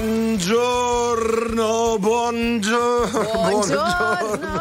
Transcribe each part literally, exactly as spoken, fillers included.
Buongiorno, buongiorno, buongiorno,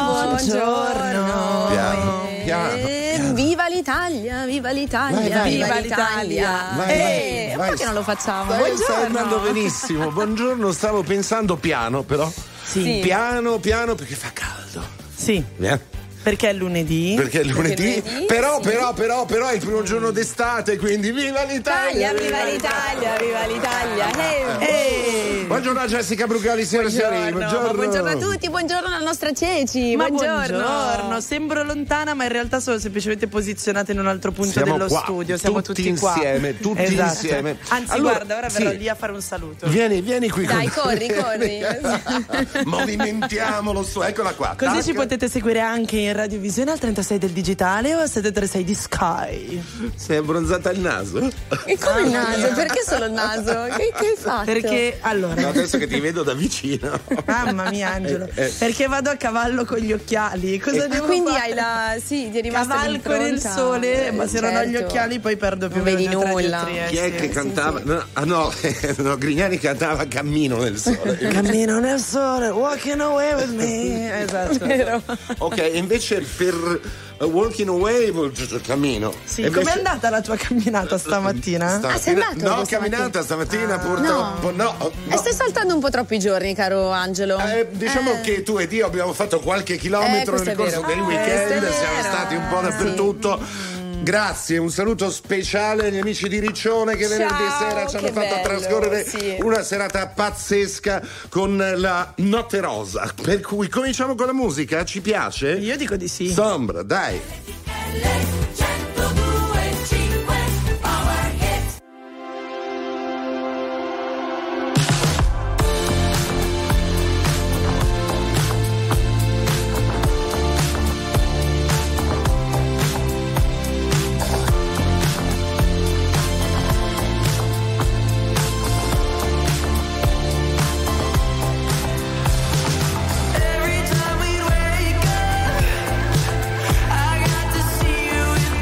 buongiorno. Piano, piano, piano. Viva l'Italia, viva l'Italia, vai, vai, viva vai, l'Italia. Vai, eh, vai, perché non lo facciamo? Stai, stai andando benissimo. Buongiorno, stavo pensando piano, però. Sì. Piano, piano, perché fa caldo. Sì. Eh? Perché è lunedì. Perché è lunedì, Perché lunedì però, sì. però, però, però è il primo giorno d'estate, quindi viva l'Italia! Viva l'Italia, viva l'Italia. Hey, hey. Buongiorno a Jessica Brugali, signore e signori. Buongiorno. Buongiorno a tutti, buongiorno alla nostra Ceci. Ma buongiorno. buongiorno. Sembro lontana, ma in realtà sono semplicemente posizionata in un altro punto Siamo dello qua, studio. Siamo tutti, tutti qua insieme, tutti esatto. insieme. Anzi, Allora, guarda, ora verrò sì. lì a fare un saluto. Vieni, vieni qui. Dai, con... corri, corri. Movimentiamolo su, eccola qua. Così Tac. ci potete seguire anche in radiovisione al trentasei del digitale o al settecentotrentasei di Sky. Sei abbronzata il naso? E come il naso? Perché solo il naso? Che, che hai fatto? Perché allora No, adesso che ti vedo da vicino. mamma mia Angelo, Eh, eh. perché vado a cavallo con gli occhiali. Cosa Ah, devo quindi fare? hai la. Sì, ti è rimasta Cavalco nel l'impronta. sole, ma se non ho gli Certo. occhiali poi perdo più o Non meno vedi due, tre nulla. dioptrie, Chi è sì. che cantava? No, ah no, no, Grignani cantava Cammino nel sole. Cammino nel sole, walking away with me. Esatto. Vero. Ok, e invece per uh, Walking Away cammino. Sì, E invece- com'è andata la tua camminata stamattina? Stamattina- Ah, sei andato No, questa camminata mattina? stamattina purtroppo no. no. E stai saltando un po' troppi giorni, caro Angelo. Eh, diciamo Eh. che tu ed io abbiamo fatto qualche chilometro Eh, nel questo corso è del vero. Ah, weekend, questo è siamo vero. stati un po' Sì. dappertutto. Grazie, un saluto speciale agli amici di Riccione che Ciao, venerdì sera ci hanno che fatto bello, trascorrere sì. una serata pazzesca con la Notte Rosa. Per cui cominciamo con la musica, ci piace? Io dico di sì. Sombra, dai. Every time we wake up, I got to see you in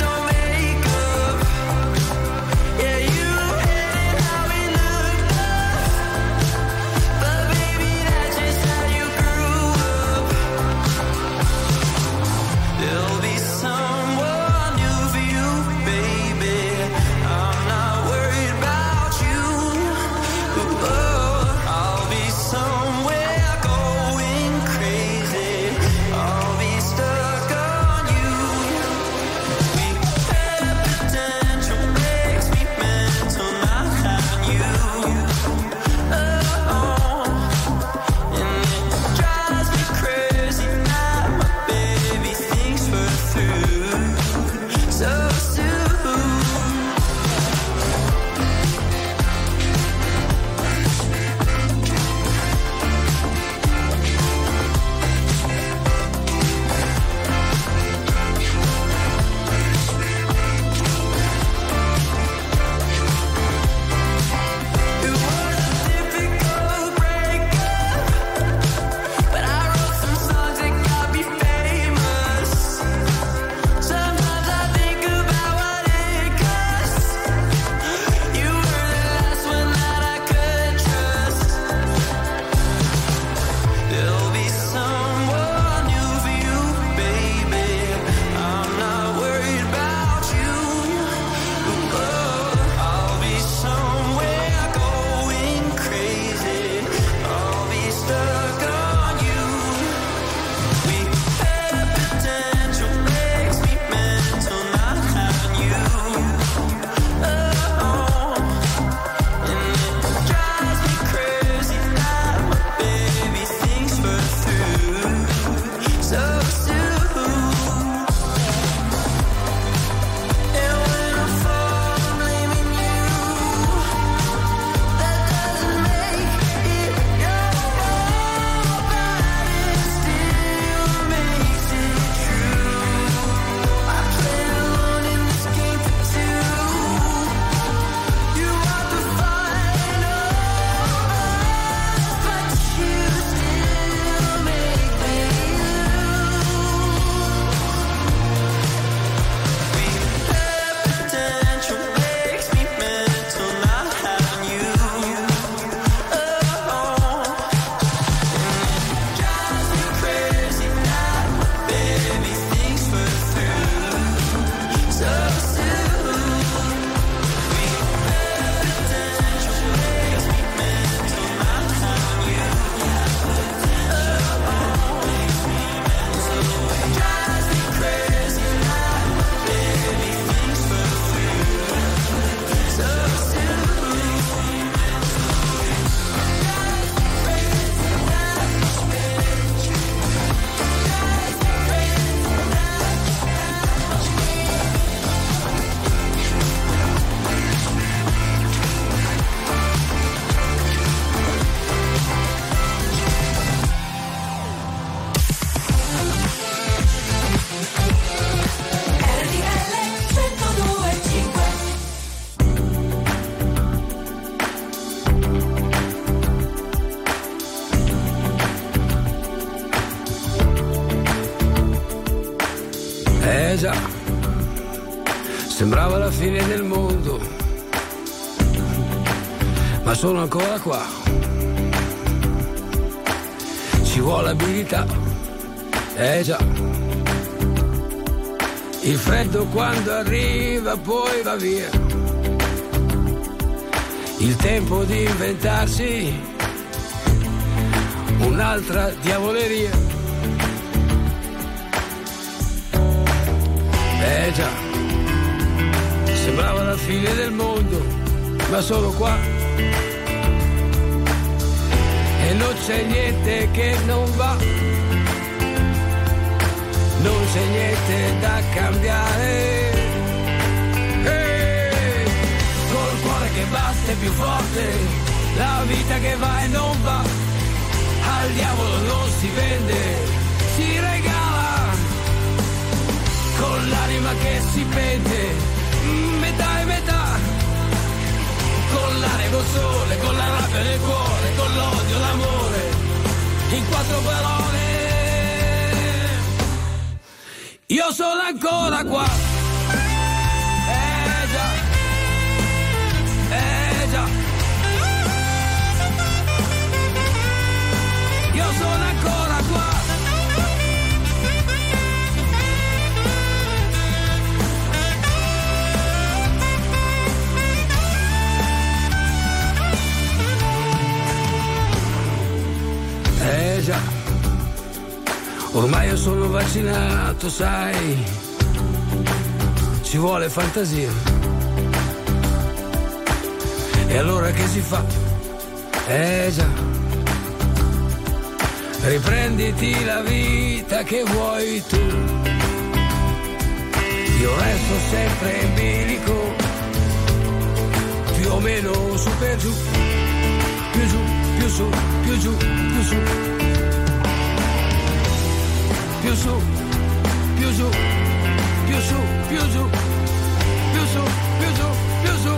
Eh già, sembrava la fine del mondo, ma sono ancora qua. Ci vuole abilità, eh già. Il freddo quando arriva poi va via. Il tempo di inventarsi un'altra diavoleria. Eh già, sembrava la fine del mondo, ma sono qua. E non c'è niente che non va, non c'è niente da cambiare. Hey! Col cuore che batte più forte, la vita che va e non va, al diavolo non si vende, si regala. Con l'anima che si pente, metà e metà, con l'aria, col sole, con la rabbia nel cuore, con l'odio, l'amore, in quattro parole. Io sono ancora qua. Eh già, eh già. Io sono ancora qua. Eh già, ormai io sono vaccinato, sai, ci vuole fantasia. E allora che si fa? Eh già, riprenditi la vita che vuoi tu. Io resto sempre in bilico, più o meno su per giù, più giù, più su, più giù, più su, più su, più giù, più su, più giù, più su, più giù, più su.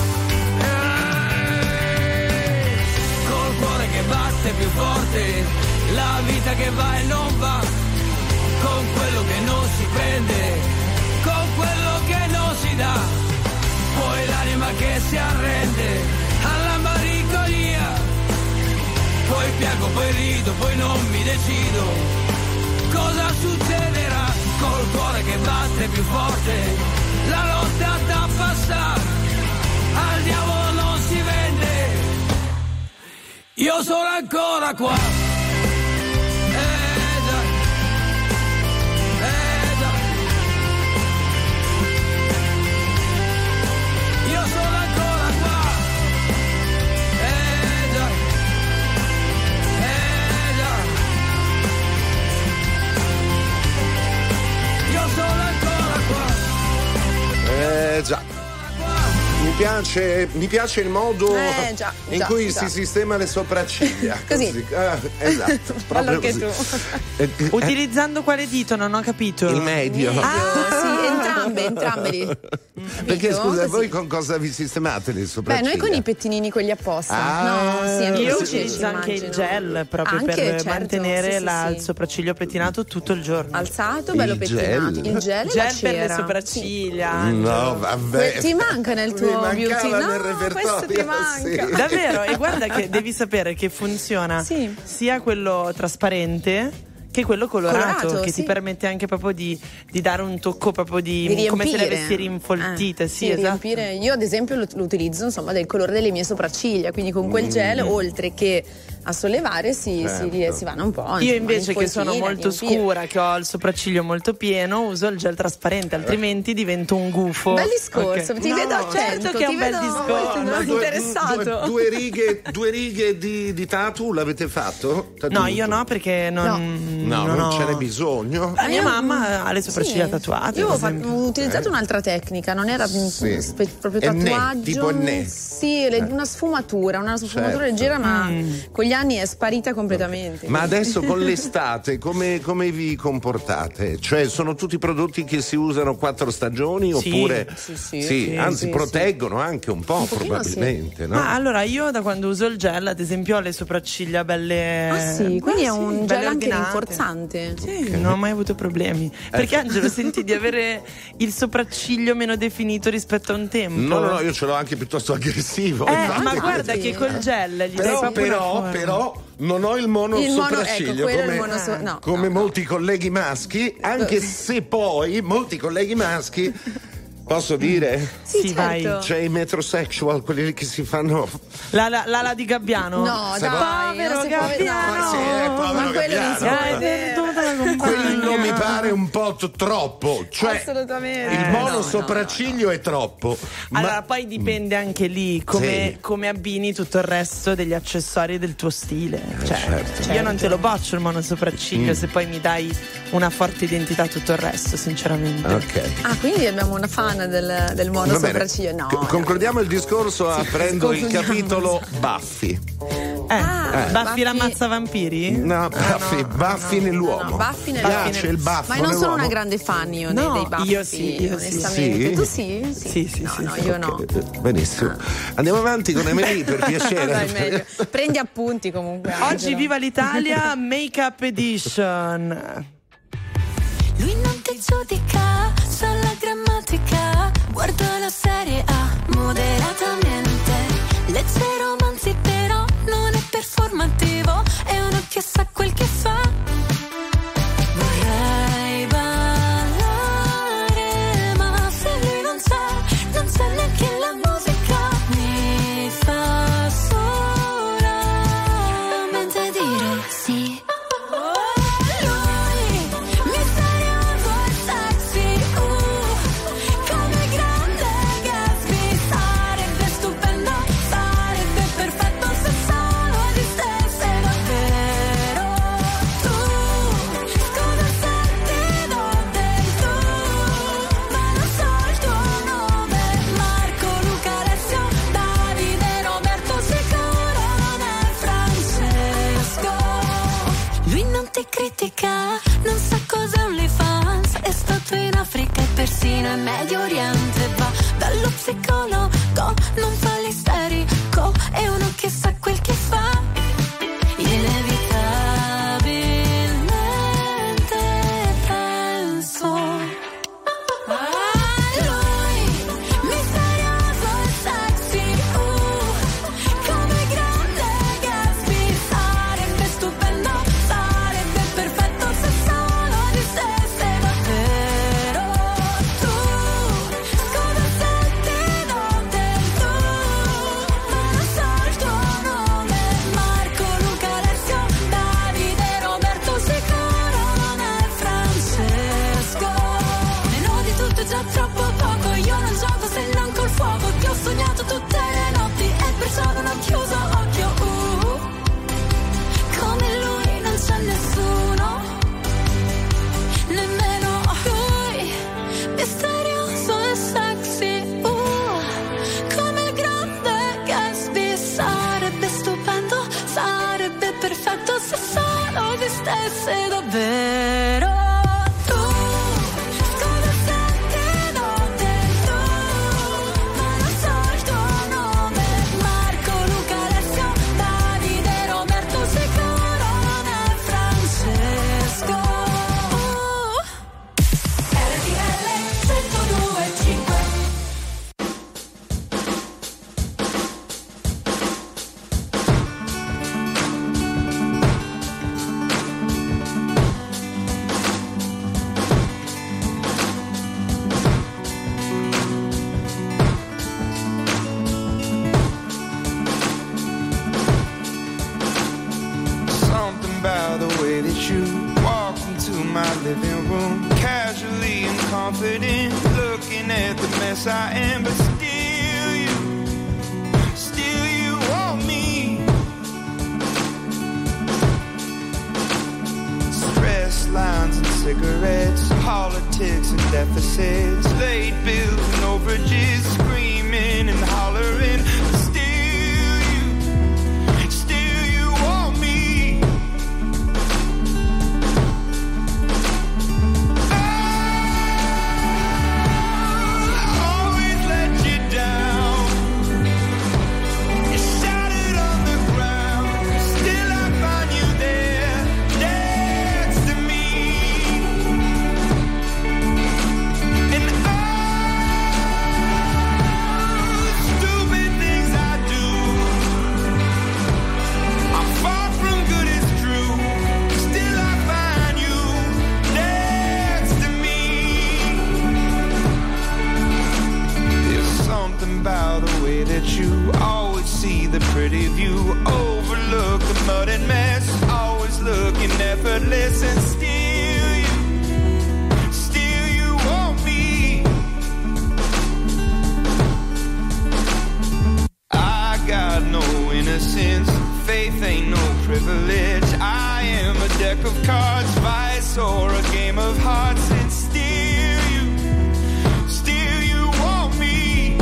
Eeeh. Col cuore che batte più forte, la vita che va e non va, con quello che non si prende, con quello che non si dà, poi l'anima che si arrende alla malinconia. Poi piango, poi rido, poi non mi decido cosa succederà. Col cuore che batte più forte, la lotta da passare, al diavolo non si vende. Io sono ancora qua. Eh già, eh già. Io sono ancora qua. Eh già. Eh già. Mi piace, mi piace il modo eh, già, in già, cui già. si sistema le sopracciglia. Così. così. Ah, esatto. Proprio che così. tu. Eh, eh, Utilizzando quale dito? Non ho capito. il medio. Ah, sì, entrambe, entrambe lì. Perché Capito? scusa, Così. voi con cosa vi sistemate le Beh, sopracciglia? noi con i pettinini quelli apposta. Ah, no, sì, anche Io così, utilizzo ci anche il immagino. gel proprio Anche, per certo, mantenere sì, sì, la- sì. il sopracciglio pettinato tutto il giorno. Alzato, Il bello gel? pettinato. Il gel, e la Gel per le cera. sopracciglia. No, vabbè. Que- ti manca nel tuo Mi mancava beauty? nel No, repertorio, questo ti manca. sì. Davvero? E guarda che devi sapere che funziona Sì. sia quello trasparente che quello colorato, Colorato, che sì. ti permette anche proprio di, di dare un tocco proprio di, Di come se le riempire. avessi rinfoltite. Eh, sì, esatto. riempire. Io ad esempio lo, lo utilizzo insomma del colore delle mie sopracciglia, quindi con quel gel oltre che a sollevare si, Certo. si, si vanno un po'. Io insomma, invece che sono infoltire, molto riempire. scura, che ho il sopracciglio molto pieno, uso il gel trasparente, altrimenti divento un gufo. Bel discorso, Ok. ti No, vedo attento, certo che è ti un bel vedo discorso. molto Ma due, interessato. due- due righe, due righe di, di tatu l'avete fatto? No, Tatuato? io no, perché non, No, non, ho- ce n'è bisogno. La mia io- mamma ha le sopracciglia Sì. tatuate. Io per ho, fatto- esempio. ho utilizzato un'altra tecnica, non era mm, Sì. spe- proprio Ennè, tatuaggio. tipo ennè. Sì, le- una sfumatura, una sfumatura Certo. leggera, ma con gli negli anni è sparita completamente. Ma adesso con l'estate come, come vi comportate? Cioè sono tutti prodotti che si usano quattro stagioni Sì. oppure Sì, sì, sì, sì, anzi sì, proteggono anche un po' Un pochino probabilmente, no? Ma allora io da quando uso il gel, ad esempio, ho le sopracciglia belle. Ah sì, quindi Eh, è un sì, gel belle anche ordinate. rinforzante. Sì, non ho mai avuto problemi. Perché Angelo, senti di avere il sopracciglio meno definito rispetto a un tempo? No, no, no, io ce l'ho anche piuttosto aggressivo. Eh, infatti. ma guarda sì. che col gel gli dai Però, proprio una però, forma. però non ho il mono Il mono, sopracciglio ecco, quello è come, il mono so- no, come no, no. molti colleghi maschi, anche se poi molti colleghi maschi, posso dire, Sì, Sì, certo. vai. c'è i metrosexual, quelli lì che si fanno L'ala, l'ala di Gabbiano? No, Se dai, povero non si può vedere. Gabbiano. No, Sì, eh, povero ma quello non si Gabbiano. può Hai vedere. perduto la compagna. quello mi pare un po' t- troppo, cioè Assolutamente. il Eh, mono no, no, sopracciglio è troppo. Ma- Allora, poi dipende anche lì come, Sì. come abbini tutto il resto degli accessori del tuo stile. Cioè, certo. io non te lo boccio il mono sopracciglio se poi mi dai una forte identità a tutto il resto, sinceramente. ok. Ah, quindi abbiamo una fan del, del mono Va bene. sopracciglio. No. C- concludiamo il discorso aprendo il concludiamo. capitolo Buffy. Eh, Ah, Buffy Buffy- l'ammazza vampiri? No, Buffy, Buffy nell'uomo. No, Buffy Mi nell'uomo. piace il baffo Ma io non sono nell'uomo. una grande fan io No, dei, dei Buffy, io sì, io sì. onestamente. Sì? Tu sì? Sì, sì, no, sì, no, sì. io no. Ok, benissimo. Andiamo avanti con Emily per piacere. Dai, meglio. Prendi appunti comunque. Oggi Angelo. viva l'Italia Make-up Edition. Lui non ti giudica, sa la grammatica, guarda la serie A moderatamente. Legge romanzi però non è performativo, è uno che sa quel che fa. Vorrei ballare, ma se lui non c'è, non c'è neanche la musica. Mi fa solamente dire sì. Lui, misterioso e sexy, uh, come grande Gatsby, sarebbe stupendo, sarebbe perfetto se solo esistesse davvero. Tu, scusa se ti do del tu, ma non so il tuo nome. Marco, Luca, Alessio, Davide, Roberto, sicuro non è Francesco. Lui non ti critica, non sa cos'è OnlyFans, è stato in Africa e persino in Medio Oriente. Va dallo psicologo, non fa l'isterico, è uno che sa quel che fa. Inevitabilmente penso a lui, misterioso e sexy, uh, come grande Gatsby, sarebbe stupendo, sarebbe perfetto se solo esistesse davvero. Tu, scusa se ti do del tu, ma non so il tuo nome. Marco, Luca, Alessio, Davide, Roberto, sicuro non è Francesco. Meno di tutto è già troppo poco, io non gioco se non col fuoco. Ti ho sognato tutte le notti e perciò non ho chiuso occhio. Uh, come lui non c'è nessuno, nemmeno lui, misterioso e sexy, uh, come il grande Gatsby, sarebbe stupendo, sarebbe perfetto se solo esistesse davvero. Tu, scusa se ti do del tu, ma non so il tuo nome. Marco, Luca, Alessio, Davide, Roberto, sicuro non è Francesco. R T L centodue e cinque. Something about the way that you walk into my living room, casually and confident, looking at the mess I am, but still you, still you want me. Stress lines and cigarettes, politics and deficits, late bills and overages, screaming and hollering, but still you, still you want way that you always see the pretty view, overlook the mud and mess, always looking effortless, and still you, still you want me. I got no innocence, faith ain't no privilege. I am a deck of cards, vice or a game of hearts, and still you, still you want me.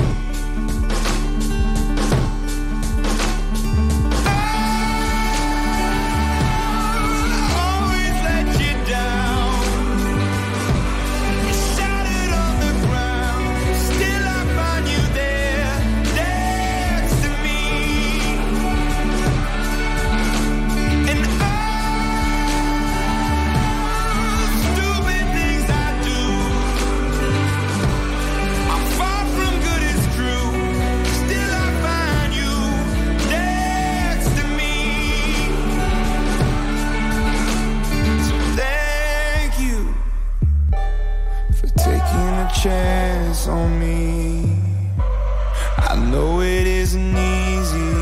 I'll always let you down. You're shattered on the ground, still I find you there, next to me. And all stupid things I do, I'm far from good, it's true, still I find you next to me. So thank you for taking a chance on me. I know it isn't easy,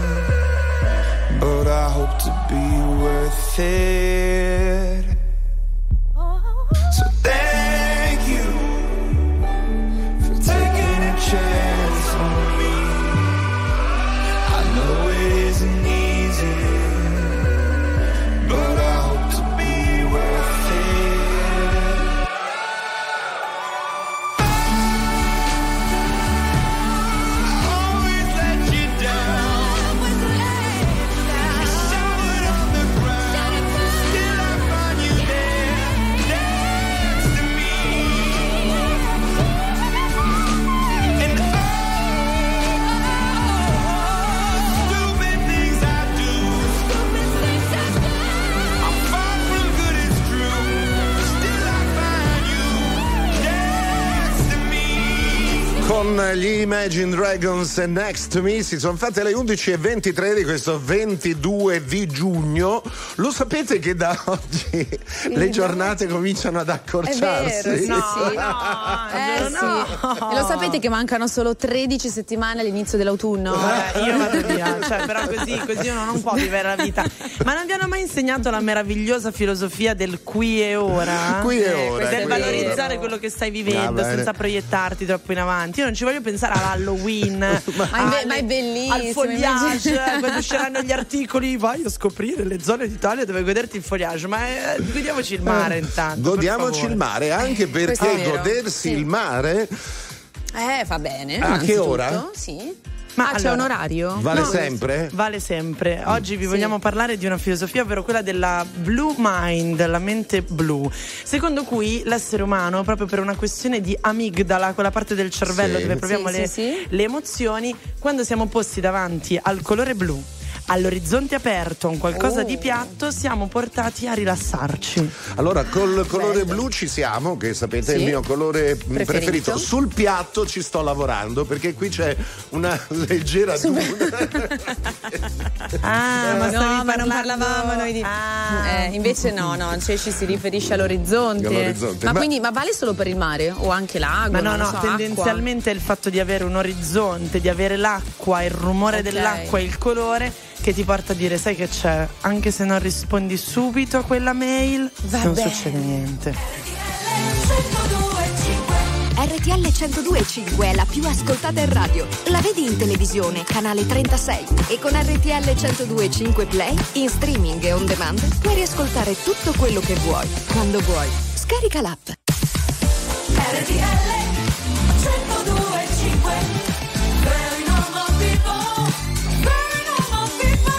but I hope to be worth it. So thank you for taking a chance on me. I know it isn't easy, but I hope to be worth it. Always let you down. You're shattered on the ground, still I find you there, next to me. And all stupid things I do, I'm far from good, it's true, still I find you next to me. Con gli Imagine Dragons e Next to Me si sono fatte le undici e ventitré di questo ventidue di giugno. Lo sapete che da oggi le giornate cominciano ad È accorciarsi? vero, sì, No, sì. no, Eh, no. sì. E lo sapete che mancano solo tredici settimane all'inizio dell'autunno? Eh, io vado via, cioè, però così, così uno non può vivere la vita. Ma non vi hanno mai insegnato la meravigliosa filosofia del qui e ora? Qui e Eh, ora. questo è Del qui e vero. valorizzare ora. quello che stai Va vivendo bene. senza proiettarti troppo in avanti. Io non ci voglio pensare all'Halloween, Ma è be- alle- ma è bellissimo, al foliage, immagina- quando usciranno gli articoli, vai a scoprire le zone d'Italia dove goderti il foliage. Ma eh, godiamoci il mare intanto. per Godiamoci favore. il mare, anche questo è perché vero. godersi Sì. il mare Eh, fa bene. A che innanzitutto, ora? Sì. Ma ah, c'è allora- un orario? vale No, sempre? Vale sempre. Oggi vi Sì. vogliamo parlare di una filosofia, ovvero quella della blue mind, la mente blu, secondo cui l'essere umano, proprio per una questione di amigdala, quella parte del cervello Sì. dove proviamo Sì, le, sì, sì. le emozioni, quando siamo posti davanti al colore blu, all'orizzonte aperto, a un qualcosa Oh. di piatto, siamo portati a rilassarci. Allora, col colore Bello. blu ci siamo, che sapete è Sì. il mio colore preferito. Preferito. Sul piatto ci sto lavorando perché qui c'è una leggera duna. Ah, ma no, stavi ma non parlando- parlavamo noi di. Ah. Eh, invece no, no, cioè ci si riferisce all'orizzonte. All'orizzonte. Ma, Ma- quindi, ma vale solo per il mare? O anche lago? Ma no, non no, so, acqua? tendenzialmente è il fatto di avere un orizzonte, di avere l'acqua, il rumore Ok. dell'acqua e il colore che ti porta a dire, sai che c'è, anche se non rispondi subito a quella mail, Va non bene. succede niente. R T L centodue e cinque è la più ascoltata in radio. La vedi in televisione, canale trentasei. E con R T L centodue e cinque Play, in streaming e on demand, puoi riascoltare tutto quello che vuoi, quando vuoi. Scarica l'app. R T L centodue e cinque. Very normal people. Very normal people.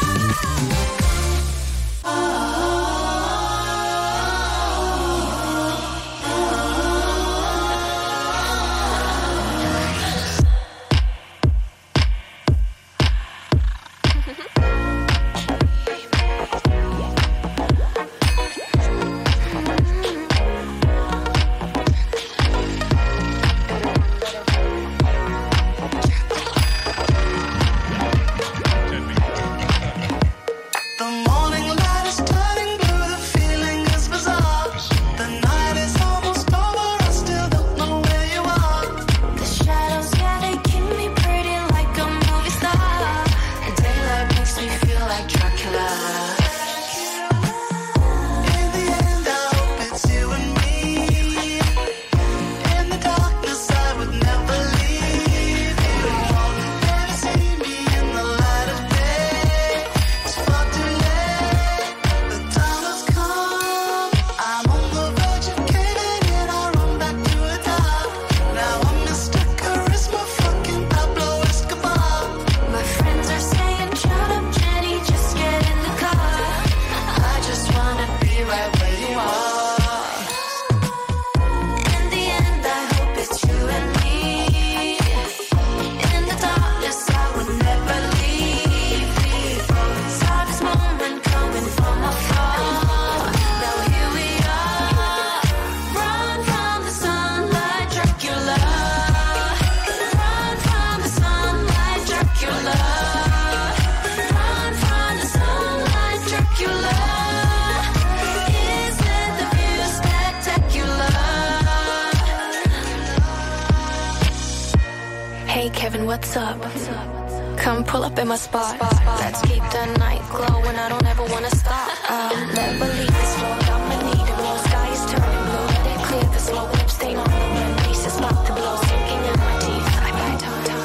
Hey Kevin, what's up? Come pull up in my spot. Let's keep the night glowing. I don't ever wanna stop. I'll never leave this road. I'ma need it. Blue sky is turning blue. Let it clear the slow lip stain on the rim. Face is about to blow, sinking in my teeth. I bite on time.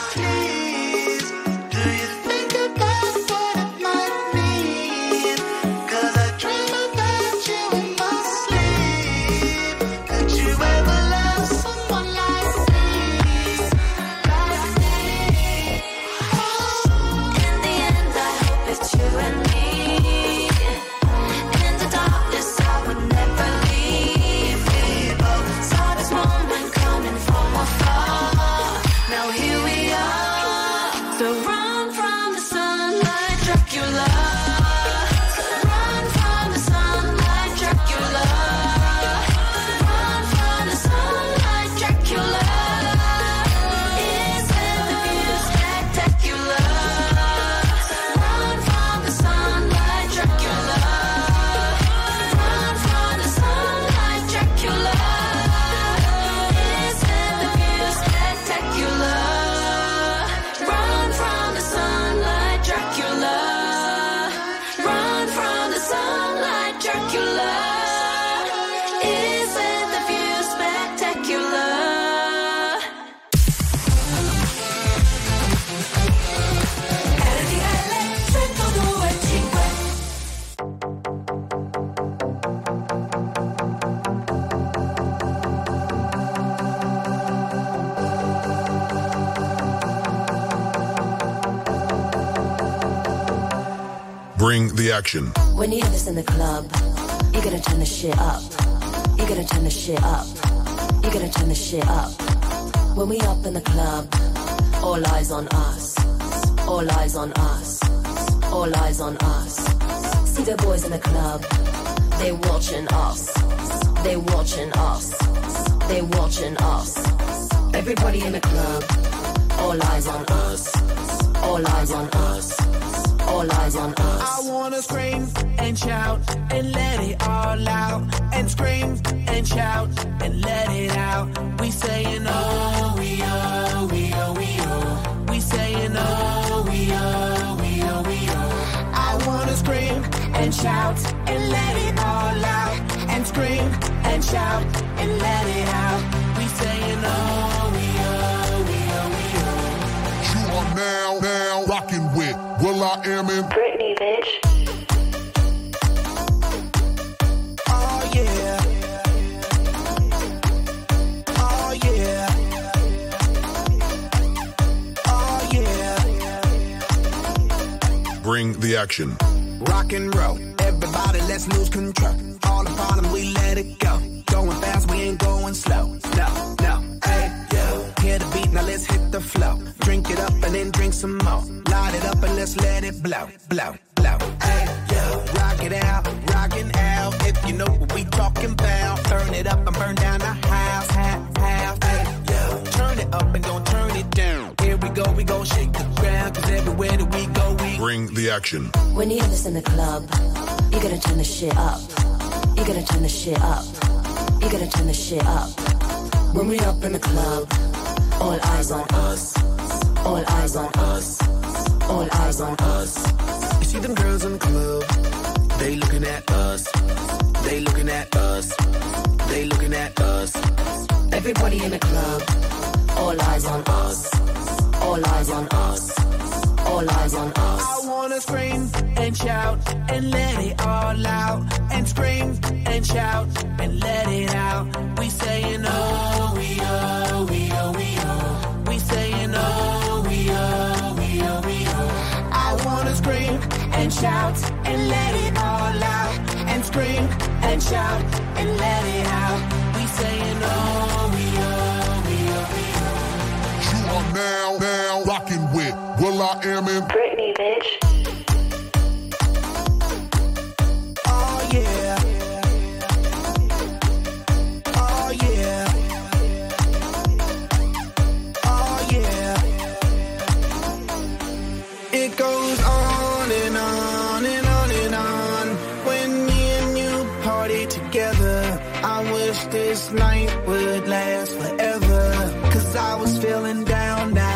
Bring the action. When you hear this in the club, you gotta turn the shit up. You gotta turn the shit up. You gotta turn the shit up. When we up in the club, all eyes on us. All eyes on us. All eyes on us. See the boys in the club, they watching us. They watching us. They watching us. Everybody in the club, all eyes on us. All eyes on us. All eyes on us. I wanna scream and shout and let it all out. And scream and shout and let it out. We saying oh, we oh, we oh, we oh. We saying oh, we oh, we oh, we oh. I wanna scream and shout and let it all out. And scream and shout and let it out. We saying oh, we oh, we oh, we oh. You are now, now rocking with Will I Am in Britney, bitch. Oh yeah. Oh yeah. Oh yeah. Bring the action. Rock and roll. Everybody, let's lose control. All the bottom, we let it go. Going fast, we ain't going slow. No, no, hey, yo. Hear the beat, now let's hit the flow. Drink it up and then drink some more. Light it up and let's let it blow, blow, blow. Hey, yo. Rock it out, rockin' out. If you know what we talking about. Turn it up and burn down the house, half, half. Hey, yo. Turn it up and don't turn it down. Here we go, we gon' shake the ground. Cause everywhere that we go, we Bring the action. When you hear this in the club, you gotta turn the shit up. You gotta turn the shit up. You gotta turn the shit up. When we up in the club, all eyes on us. All eyes on us. All eyes on us. You see them girls in the club, they looking at us. They looking at us. They looking at us. Everybody in the club, all eyes on us. All eyes on us. All eyes on us. I wanna scream and shout and let it all out. And scream and shout and let it out. We saying oh, we oh, we oh, we oh. We saying oh, we oh, we oh, we oh. I wanna scream and shout and let it all out. And scream and shout and let it out. We saying oh, we oh, we oh, we oh. You are now, now rocking with Will I Am in Britney, bitch. Oh yeah. Oh yeah. Oh yeah. It goes on and on and on and on. When me and you party together, I wish this night would last forever. Cause I was feeling down now.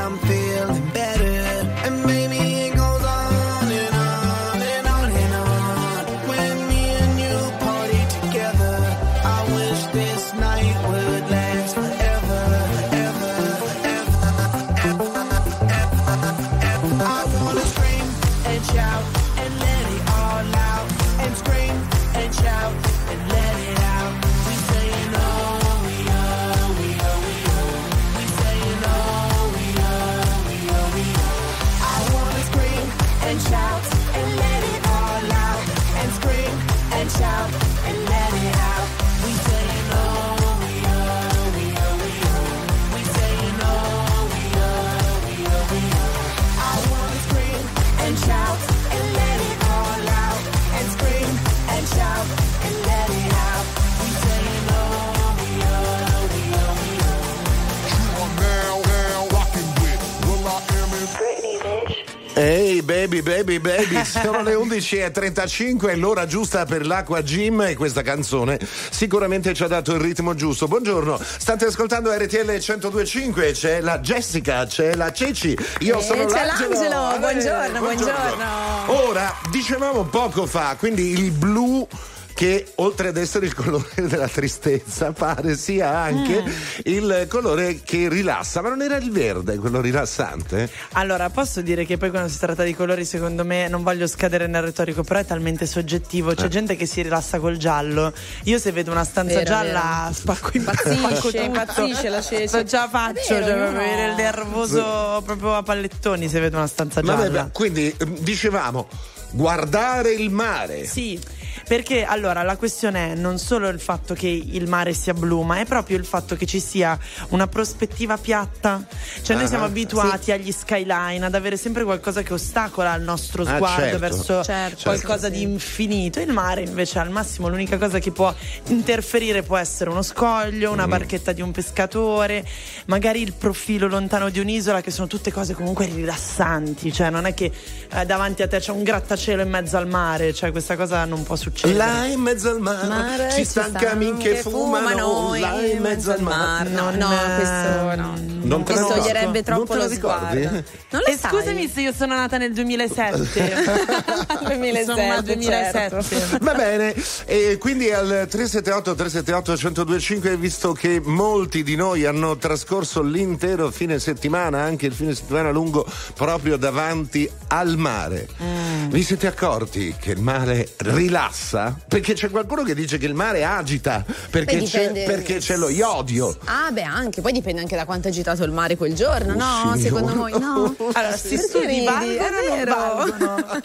Hey baby baby baby, sono le undici e trentacinque, l'ora giusta per l'Aqua Gym, e questa canzone sicuramente ci ha dato il ritmo giusto. Buongiorno, state ascoltando R T L centodue e cinque, c'è la Jessica, c'è la Ceci, io Eh, sono c'è l'Angelo. l'Angelo, Eh, buongiorno, buongiorno. Ora, dicevamo poco fa, quindi il blu, che oltre ad essere il colore della tristezza pare sia anche mm. il colore che rilassa, ma non era il verde quello rilassante? Allora, posso dire che poi quando si tratta di colori, secondo me, non voglio scadere nel retorico, però è talmente soggettivo. C'è eh. gente che si rilassa col giallo. Io se vedo una stanza vero, gialla vero. spacco in Impazzisce, impazzisce la Ceci. Non ce la faccio, Vero, cioè no. proprio avere il nervoso proprio a pallettoni se vedo una stanza gialla. Vabbè, quindi dicevamo guardare il mare. Sì, perché allora la questione è non solo il fatto che il mare sia blu, ma è proprio il fatto che ci sia una prospettiva piatta. Cioè noi Ah, siamo abituati sì. agli skyline, ad avere sempre qualcosa che ostacola il nostro Ah, sguardo certo. verso Certo, qualcosa sì, di sì. infinito. Il mare invece al massimo l'unica cosa che può interferire può essere uno scoglio, una Mm. barchetta di un pescatore, magari il profilo lontano di un'isola, che sono tutte cose comunque rilassanti. Cioè non è che eh, davanti a te c'è un grattacielo in mezzo al mare, cioè questa cosa non può succedere. Là in mezzo al mare, Mare, ci sta un cammin che fumano, là in mezzo al mare. No, Non- no, questo no. Non te Che lo toglierebbe ricordi? troppo Non te lo lo ricordi? sguardo. Non lo E sai. scusami se io sono nata nel duemilasette. duemilasette, Sono nata nel duemilasette. certo. Va bene, e quindi al tre sette otto tre sette otto uno zero due cinque, visto che molti di noi hanno trascorso l'intero fine settimana, anche il fine settimana lungo, proprio davanti al mare, mm. vi siete accorti che il mare rilassa? Perché c'è qualcuno che dice che il mare agita, perché, Beh, c'è, dipende. perché c'è lo iodio. Ah, beh, anche, poi dipende anche da quanto è agitato il mare quel giorno, no? Oh, Secondo signore. voi no? Allora, sti Perché studi ridi? valgono È o non vero. valgono?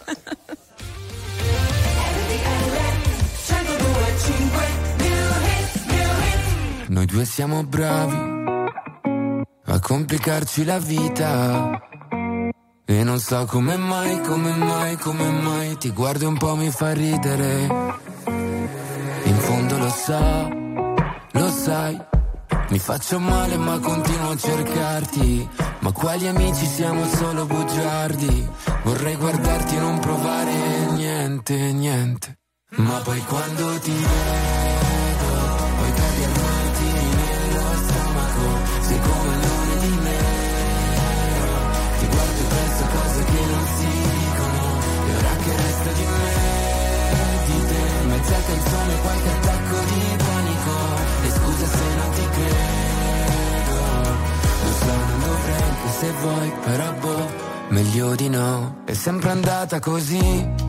Noi due siamo bravi a complicarci la vita. E non so come mai, come mai, come mai. Ti guardo un po', mi fa ridere. In fondo lo so, lo sai. Mi faccio male ma continuo a cercarti. Ma quali amici, siamo solo bugiardi. Vorrei guardarti e non provare niente, niente. Ma poi quando ti vedo, poi cadi armati nello stomaco. Sei come lunedì nero. Ti guardo e penso a cose che non si dicono. E ora che resta di me, di te, mezza canzone, qualche attacco di panico. E scusa se non ti credo. Lo so, non dovrei anche se vuoi, però boh, meglio di no. È sempre andata così.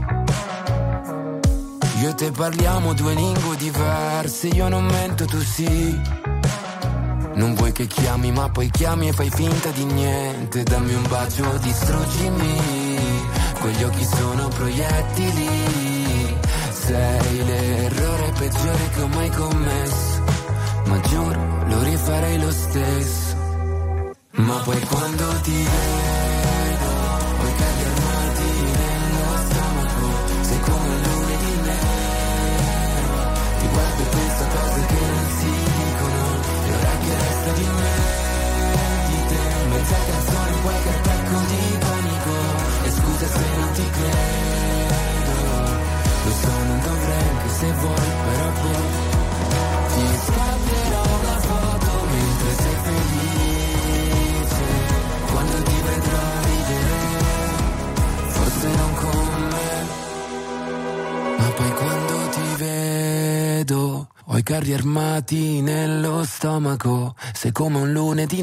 Io e te parliamo due lingue diverse, io non mento, tu sì. Non vuoi che chiami, ma poi chiami e fai finta di niente. Dammi un bacio, distruggimi. Quegli occhi sono proiettili. Sei l'errore peggiore che ho mai commesso. Ma giuro, lo rifarei lo stesso. Ma poi quando ti vedo, poi cadi armati nello stomaco. Sei come lunedì nero. Ti guardo e penso a cose che non si dicono. E ora che resta di me, di te, mezza canzone, qualche attacco di panico. E scusa se non ti credo. Lo so, non dovrei anche se vuoi, però poi ti scatterò una foto mentre sei felice. Quando ti vedrò ridere, forse non con me. Ma poi quando ti vedo, ho i carri armati nello stomaco. Sei come un lunedì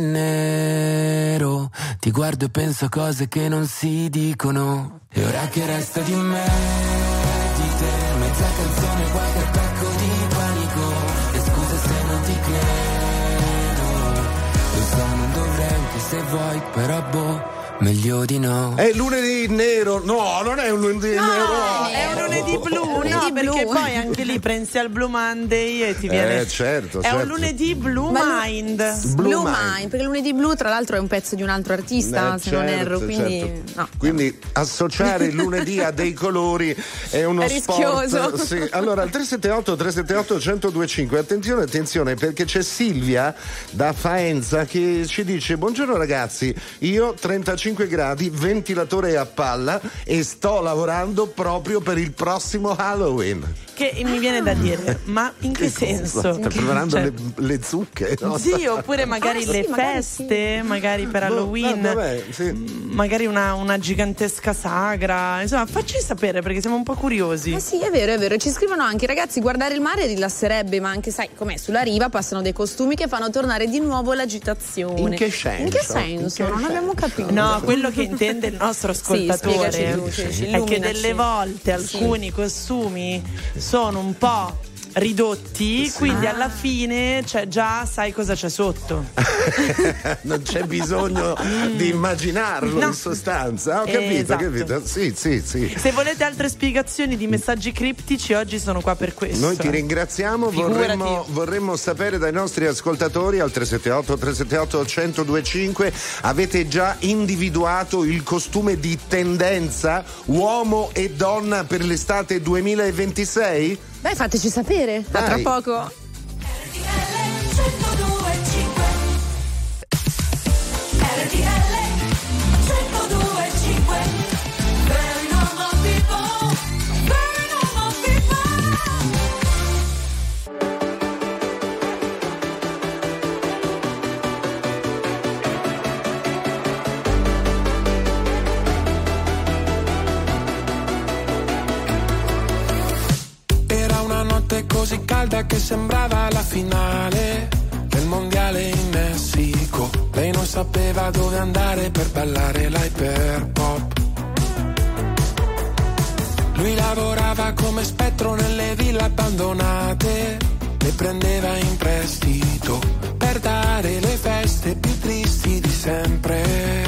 nero. Ti guardo e penso a cose che non si dicono. E ora che resta di me, di te, mezza canzone, qualche attacco di panico. E scusa se non ti credo. Lo so, non dovrei anche se vuoi, però boh, meglio di no. È lunedì nero, no, non è un lunedì No, nero. È un lunedì blu, Lunedì no, perché blu. poi anche lì pensi al Blue Monday e ti viene. Eh, certo, È certo. un lunedì Blue Ma- Mind. Blue Blue Mind. Mind, perché lunedì blu tra l'altro è un pezzo di un altro artista, Eh, se non certo, erro, quindi certo. no. Quindi associare il lunedì a dei colori è uno È rischioso. sport. Sì. Allora, al tre sette otto tre sette otto uno zero due cinque, attenzione, attenzione, perché c'è Silvia da Faenza che ci dice: buongiorno ragazzi, io trentacinque cinque gradi, ventilatore a palla e sto lavorando proprio per il prossimo Halloween. Che mi viene da dire, ma in che, che senso? Sto preparando Cioè, le, le zucche, no? Sì, oppure magari Ah, sì, le magari feste, sì. magari per Halloween, No, vabbè, sì. magari una, una gigantesca sagra. Insomma, facci sapere perché siamo un po' curiosi. Eh sì, è vero, è vero. Ci scrivono anche, ragazzi, guardare il mare rilasserebbe, ma anche, sai, com'è, sulla riva passano dei costumi che fanno tornare di nuovo l'agitazione. In che senso? In che senso? In che non abbiamo capito. No, quello che intende il nostro ascoltatore Sì, spiegaci tu, sì, sì, è che illuminaci. delle volte alcuni costumi sono un po' ridotti, quindi Ah. alla fine cioè, già sai cosa c'è sotto. Non c'è bisogno di immaginarlo, No. in sostanza. Ho capito, Esatto. ho capito. Sì, sì, sì. Se volete altre spiegazioni di messaggi criptici, oggi sono qua per questo. Noi ti ringraziamo, Figurati. vorremmo, vorremmo sapere dai nostri ascoltatori al tre sette otto tre sette otto uno zero due cinque, avete già individuato il costume di tendenza uomo e donna per l'estate duemilaventisei? Dai, fateci sapere. A tra Dai. poco. Era una notte così calda che sembrava la finale del mondiale in Messico. Lei non sapeva dove andare per ballare l'hyperpop. Lui lavorava come spettro nelle ville abbandonate, le prendeva in prestito per dare le feste più tristi di sempre.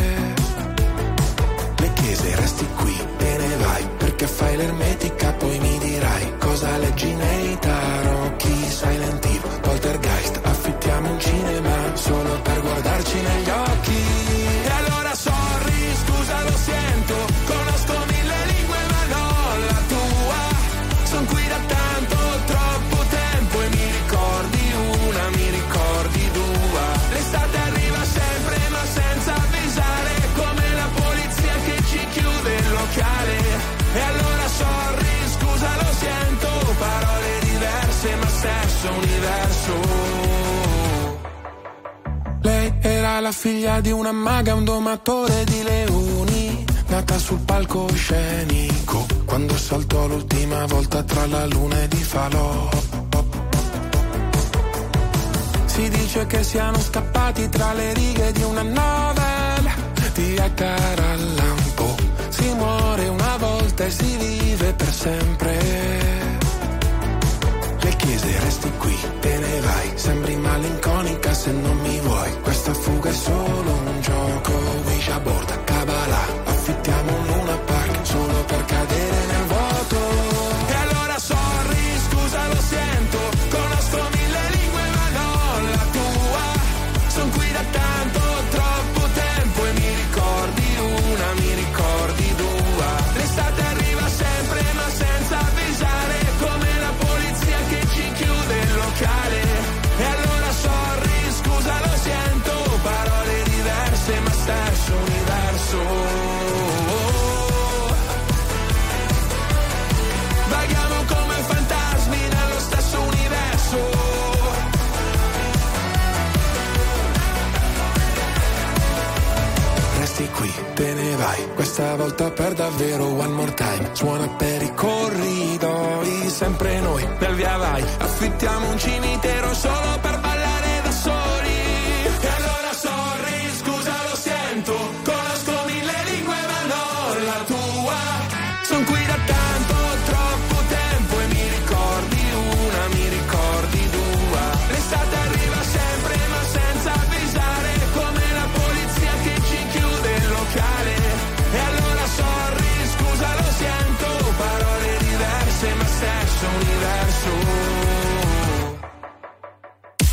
Le chiese resti qui, te ne vai, perché fai l'ermetica, poi mi dirai cosa leggi nei tarocchi, Silent Hill, Poltergeist, affittiamo un cinema solo per guardarci negli occhi. E allora sorry, scusa lo sento, conosco mille lingue ma non la tua, son qui da tanto, troppo tempo e mi ricordi una, mi ricordi due. L'estate arriva sempre ma senza avvisare, come la polizia che ci chiude il locale. E allora sorry, scusa lo sento, parole diverse ma stesso universo. Lei era la figlia di una maga, un domatore di leoni, nata sul palcoscenico quando saltò l'ultima volta tra la luna ed i falò. Si dice che siano scappati tra le righe di una novella di Edgar Allan Poe. Si muore una volta e si vive per sempre. Le chiese resti qui, te ne vai, sembri malinconica se non mi vuoi. Questa fuga è solo un gioco, Ouija board, Kabbalah, affittiamo un Luna Park solo per cadere nel vuoto. E allora sorry, scusa lo sento, conosco mille lingue ma non la tua, son qui da tanto, troppo tempo e mi ricordi una, mi ricordi due. L'estate arriva sempre ma senza avvisare, come la polizia che ci chiude il locale. E allora sorry, scusa lo sento, parole diverse ma stesso universo. Vaghiamo come fantasmi nello stesso universo. Resti qui, te ne vai, questa volta per davvero, one more time. Suona per i corridoi, sempre noi nel via vai. Affittiamo un cimitero solo per ballare da soli. E allora sorry, scusa lo sento, conosco mille lingue ma non la tua, son qui da tanto, troppo tempo e mi ricordi una, mi ricordi due. L'estate arriva sempre ma senza avvisare, come la polizia che ci chiude il locale. E allora sorry, scusa lo sento, parole diverse ma stesso universo.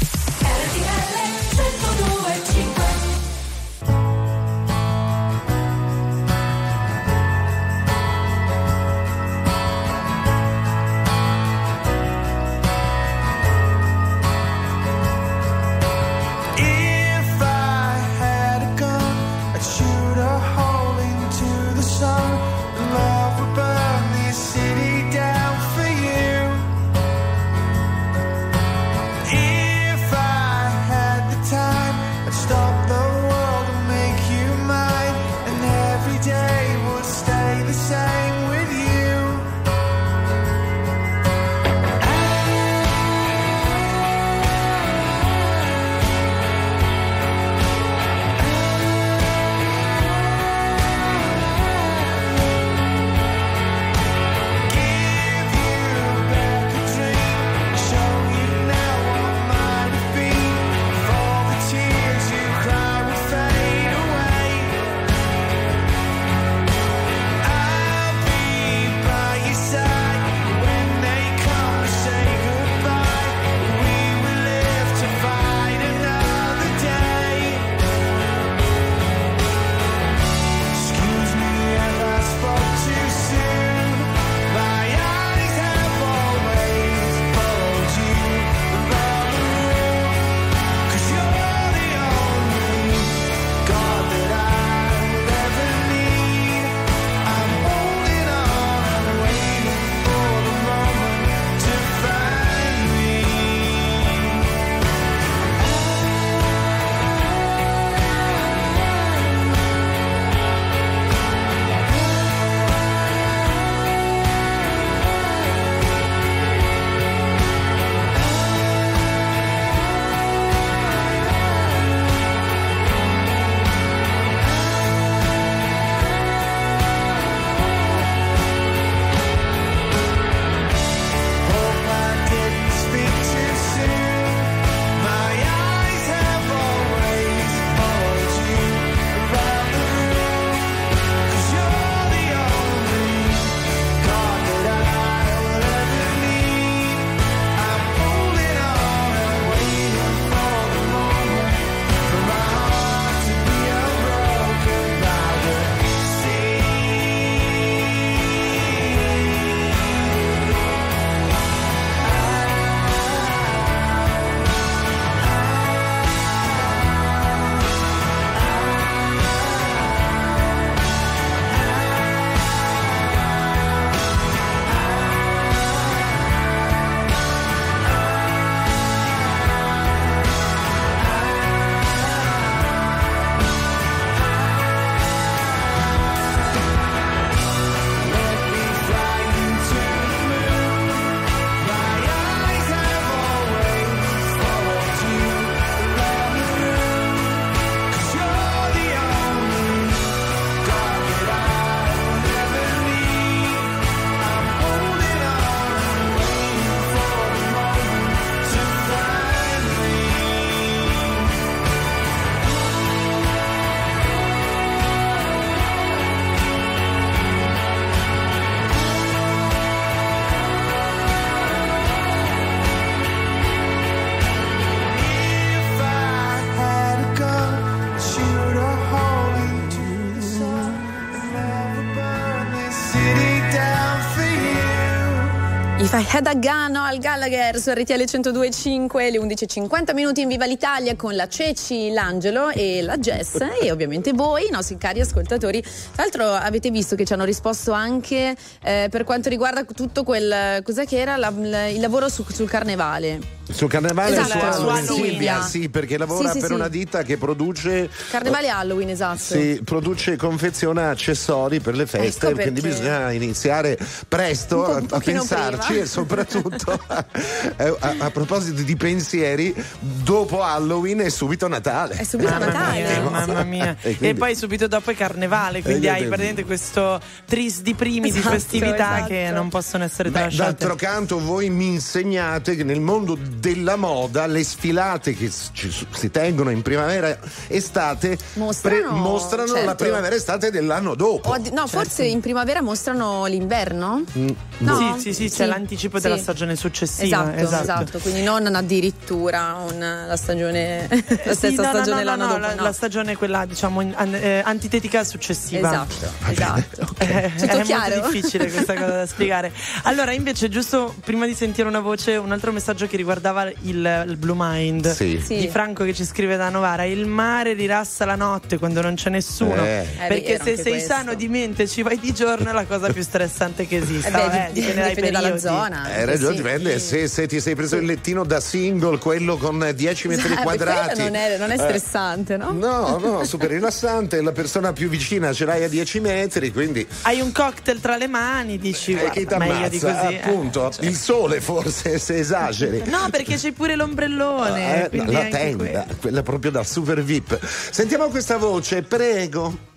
If I Had a Gun, al Gallagher su R T L centodue e cinque, le undici e cinquanta minuti in Viva l'Italia con la Ceci, l'Angelo e la Jess e ovviamente voi, i nostri cari ascoltatori. Tra l'altro avete visto che ci hanno risposto anche eh, per quanto riguarda tutto quel, cos'è che era la, la, il lavoro su, sul carnevale. Sul carnevale esatto, su Halloween, su Silvia, sì, perché lavora sì, sì, per sì. una ditta che produce Carnevale Halloween, esatto. Sì, produce e confeziona accessori per le feste, ecco quindi bisogna iniziare presto un po', a, un a pensarci prima. e soprattutto a, a, a proposito di pensieri, dopo Halloween è subito Natale. È subito mamma Natale. Mia, mamma mia. E, quindi, e poi subito dopo è Carnevale, quindi Eh, hai eh, praticamente questo tris di primi esatto, di festività esatto. che non possono essere beh, tralasciate. d'altro canto voi mi insegnate che nel mondo della moda le sfilate che ci, si tengono in primavera estate Mostrano, mostrano certo. la primavera estate dell'anno dopo. O addi- no, Certo. forse in primavera mostrano l'inverno? Mm, No? Sì, sì, sì, c'è l'anticipo della stagione successiva. Esatto, esatto, esatto. quindi non addirittura un, la stagione la stessa Sì, no, no, stagione no, no, l'anno no, dopo. la, no. la stagione quella diciamo in- an- eh, antitetica successiva. Esatto, esatto. Eh, Tutto è chiaro? molto difficile questa cosa da spiegare. Allora, invece, giusto prima di sentire una voce, un altro messaggio che riguardava il, il Blue Mind Sì. Sì. di Franco che ci scrive da Novara. Il mare rirassa la notte quando non c'è nessuno. Eh. È Perché vero, se anche sei questo. sano di mente e ci vai di giorno è la cosa più stressante che esista. Eh beh, Vabbè, dip- dipende dai dipende dalla periodi. zona. Hai anche, ragione, sì. dipende se, se ti sei preso il lettino da single, quello con dieci metri Eh, quadrati. quello non è, non è Eh, stressante, no? No, no, super rilassante, la persona più vicina ce l'hai a dieci metri, quindi Hai un cocktail tra le mani, dici eh, chi guarda, meglio di t'ammazza, così. eh. appunto, Cioè. il sole forse se esageri. No, perché c'è pure l'ombrellone. Eh, quindi la anche tenda, quello. quella proprio da super V I P. Sentiamo questa voce, prego.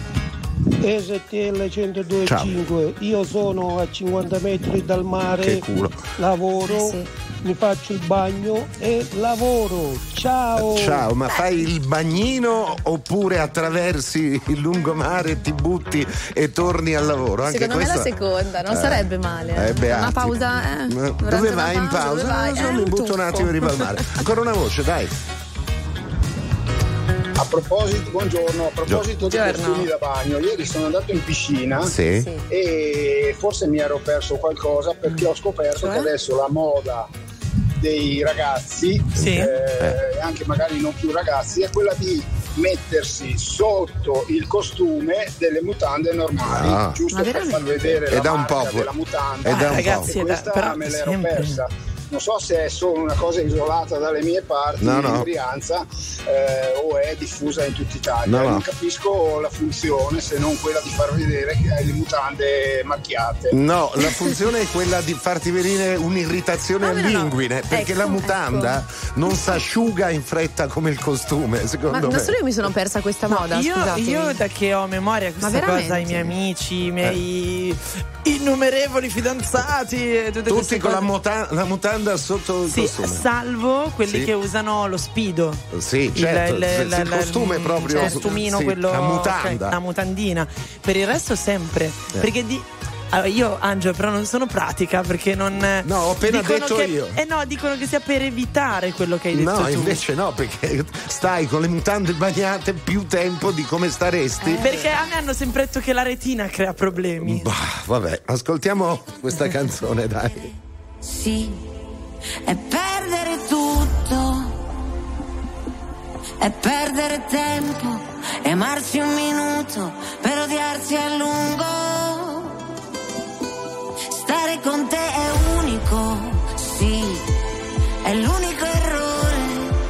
E S T L centodue e cinque, io sono a cinquanta metri dal mare, Che culo. lavoro, Eh sì. mi faccio il bagno e lavoro. Ciao! Ciao, ma fai il bagnino oppure attraversi il lungomare, ti butti e torni al lavoro? Anche Secondo me questa... la seconda, non Eh, sarebbe male. eh, eh. beati. Una pausa. Eh, durante Dove una vai in pausa, pausa? dove vai? Non so, Eh, mi un butto un tuffo. attimo in riva al mare. Ancora una voce, dai. A proposito, buongiorno, a proposito di Buongiorno. costumi da bagno, ieri sono andato in piscina Sì. Sì. e forse mi ero perso qualcosa perché ho scoperto Cioè? che adesso la moda dei ragazzi, Sì. eh, anche magari non più ragazzi, è quella di mettersi sotto il costume delle mutande normali, Ah. giusto Ma per veramente? far vedere È la da un marca po', della mutanda. è da un ragazzi, E è da- questa però me l'ero sempre. persa. Non so se è solo una cosa isolata dalle mie parti No, in no. Brianza eh, o è diffusa in tutta Italia. No, no. Non capisco la funzione se non quella di far vedere che hai le mutande marchiate. No, la funzione è quella di farti venire un'irritazione No, no, no. all'inguine, perché Ecco, la mutanda non si asciuga in fretta come il costume, Ma secondo non me. solo io mi sono persa questa moda, Io, scusatemi. io da che ho memoria questa Ma veramente? cosa, i miei amici, i miei innumerevoli fidanzati e tutte Tutti queste con la, cose. muta- la mutanda sotto il Sì, costume. salvo quelli Sì. che usano lo spido. Sì, certo, il, se- se il costume proprio- il costumino, sì, quello, la mutanda. ok, la mutandina. Per il resto sempre. Eh. Perché di allora, io, Angelo, però non sono pratica perché non. No, ho appena dicono detto che, io. Eh no, dicono che sia per evitare quello che hai detto No, tu. invece no, perché stai con le mutande bagnate più tempo di come staresti. Perché a me hanno sempre detto che la retina crea problemi. Bah, vabbè, ascoltiamo questa canzone, dai. Sì, è perdere tutto, è perdere tempo, è amarsi un minuto per odiarsi a lungo. Stare con te è unico, sì, è l'unico errore.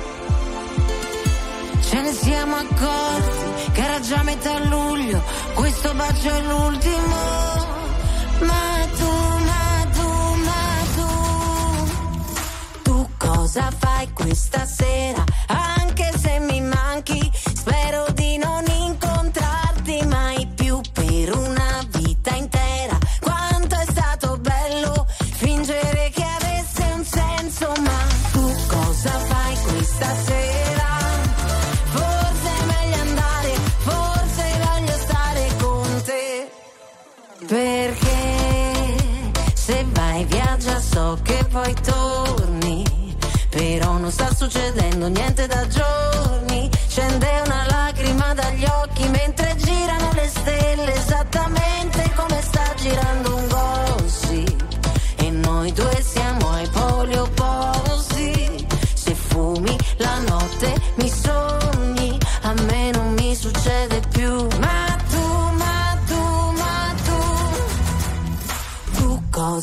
Ce ne siamo accorti che era già metà luglio, questo bacio è l'ultimo. Ma tu, ma tu, ma tu, tu cosa fai questa sera? Anche se mi manchi, spero di non incontrarti mai più per una vita intera. Quanto è stato bello fingere che avesse un senso, ma tu cosa fai questa sera? Forse è meglio andare, forse voglio stare con te. Perché se vai viaggia so che poi torni, però non sta succedendo niente da giorni. Scende una lacrima dagli occhi mentre girano le stelle, esattamente come sta girando un gossip. E noi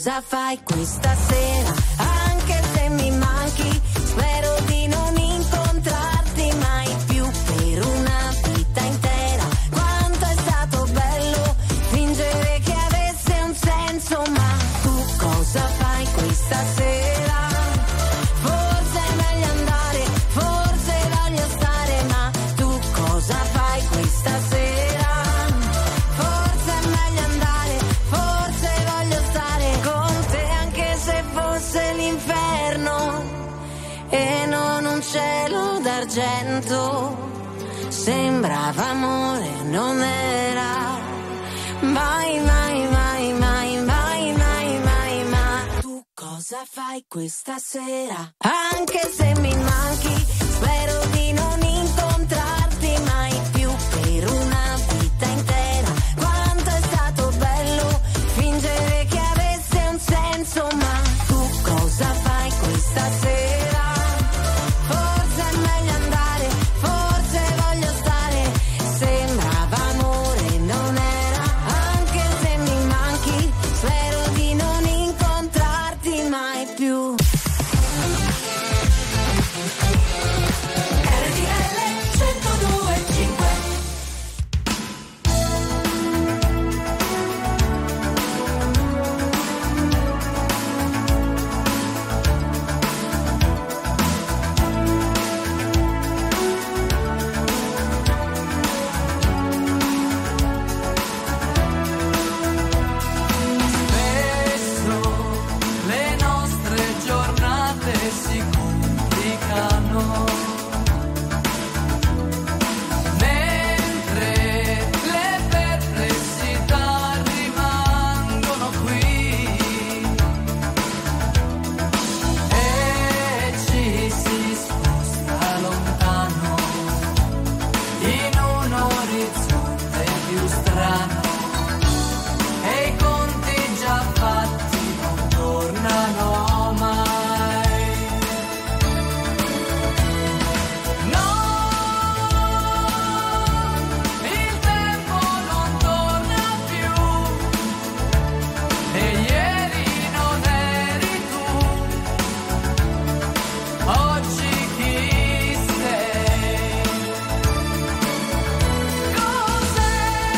cosa fai questa sera? Anche se mi manchi, spero di non incontrarti mai più per una vita intera. Quanto è stato bello fingere che avesse un senso, ma tu cosa fai questa sera? Forse è meglio andare, forse voglio stare, ma tu cosa fai questa sera? Forse è meglio andare, forse voglio stare con te, anche se fosse l'inferno e non un cielo d'argento. Sembrava amore, non era mai, mai, mai, mai, mai, mai, mai, ma tu cosa fai questa sera? Anche se mi manchi, spero di non incontrarti mai più per una vita intera. Quanto è stato bello fingere che avesse un senso, ma tu cosa fai questa sera? Forse è meglio andare, forse voglio stare. Sembrava amore, non era. Anche se mi manchi, spero di non incontrarti mai più. R T L centodue e cinque. Spesso le nostre giornate si complicano, mentre le perplessità rimangono qui e ci si sposta lontano in un orizzonte più strano. E i conti già fatti non tornano mai. No, il tempo non torna più e ieri non eri tu. Oggi chi sei? Cos'è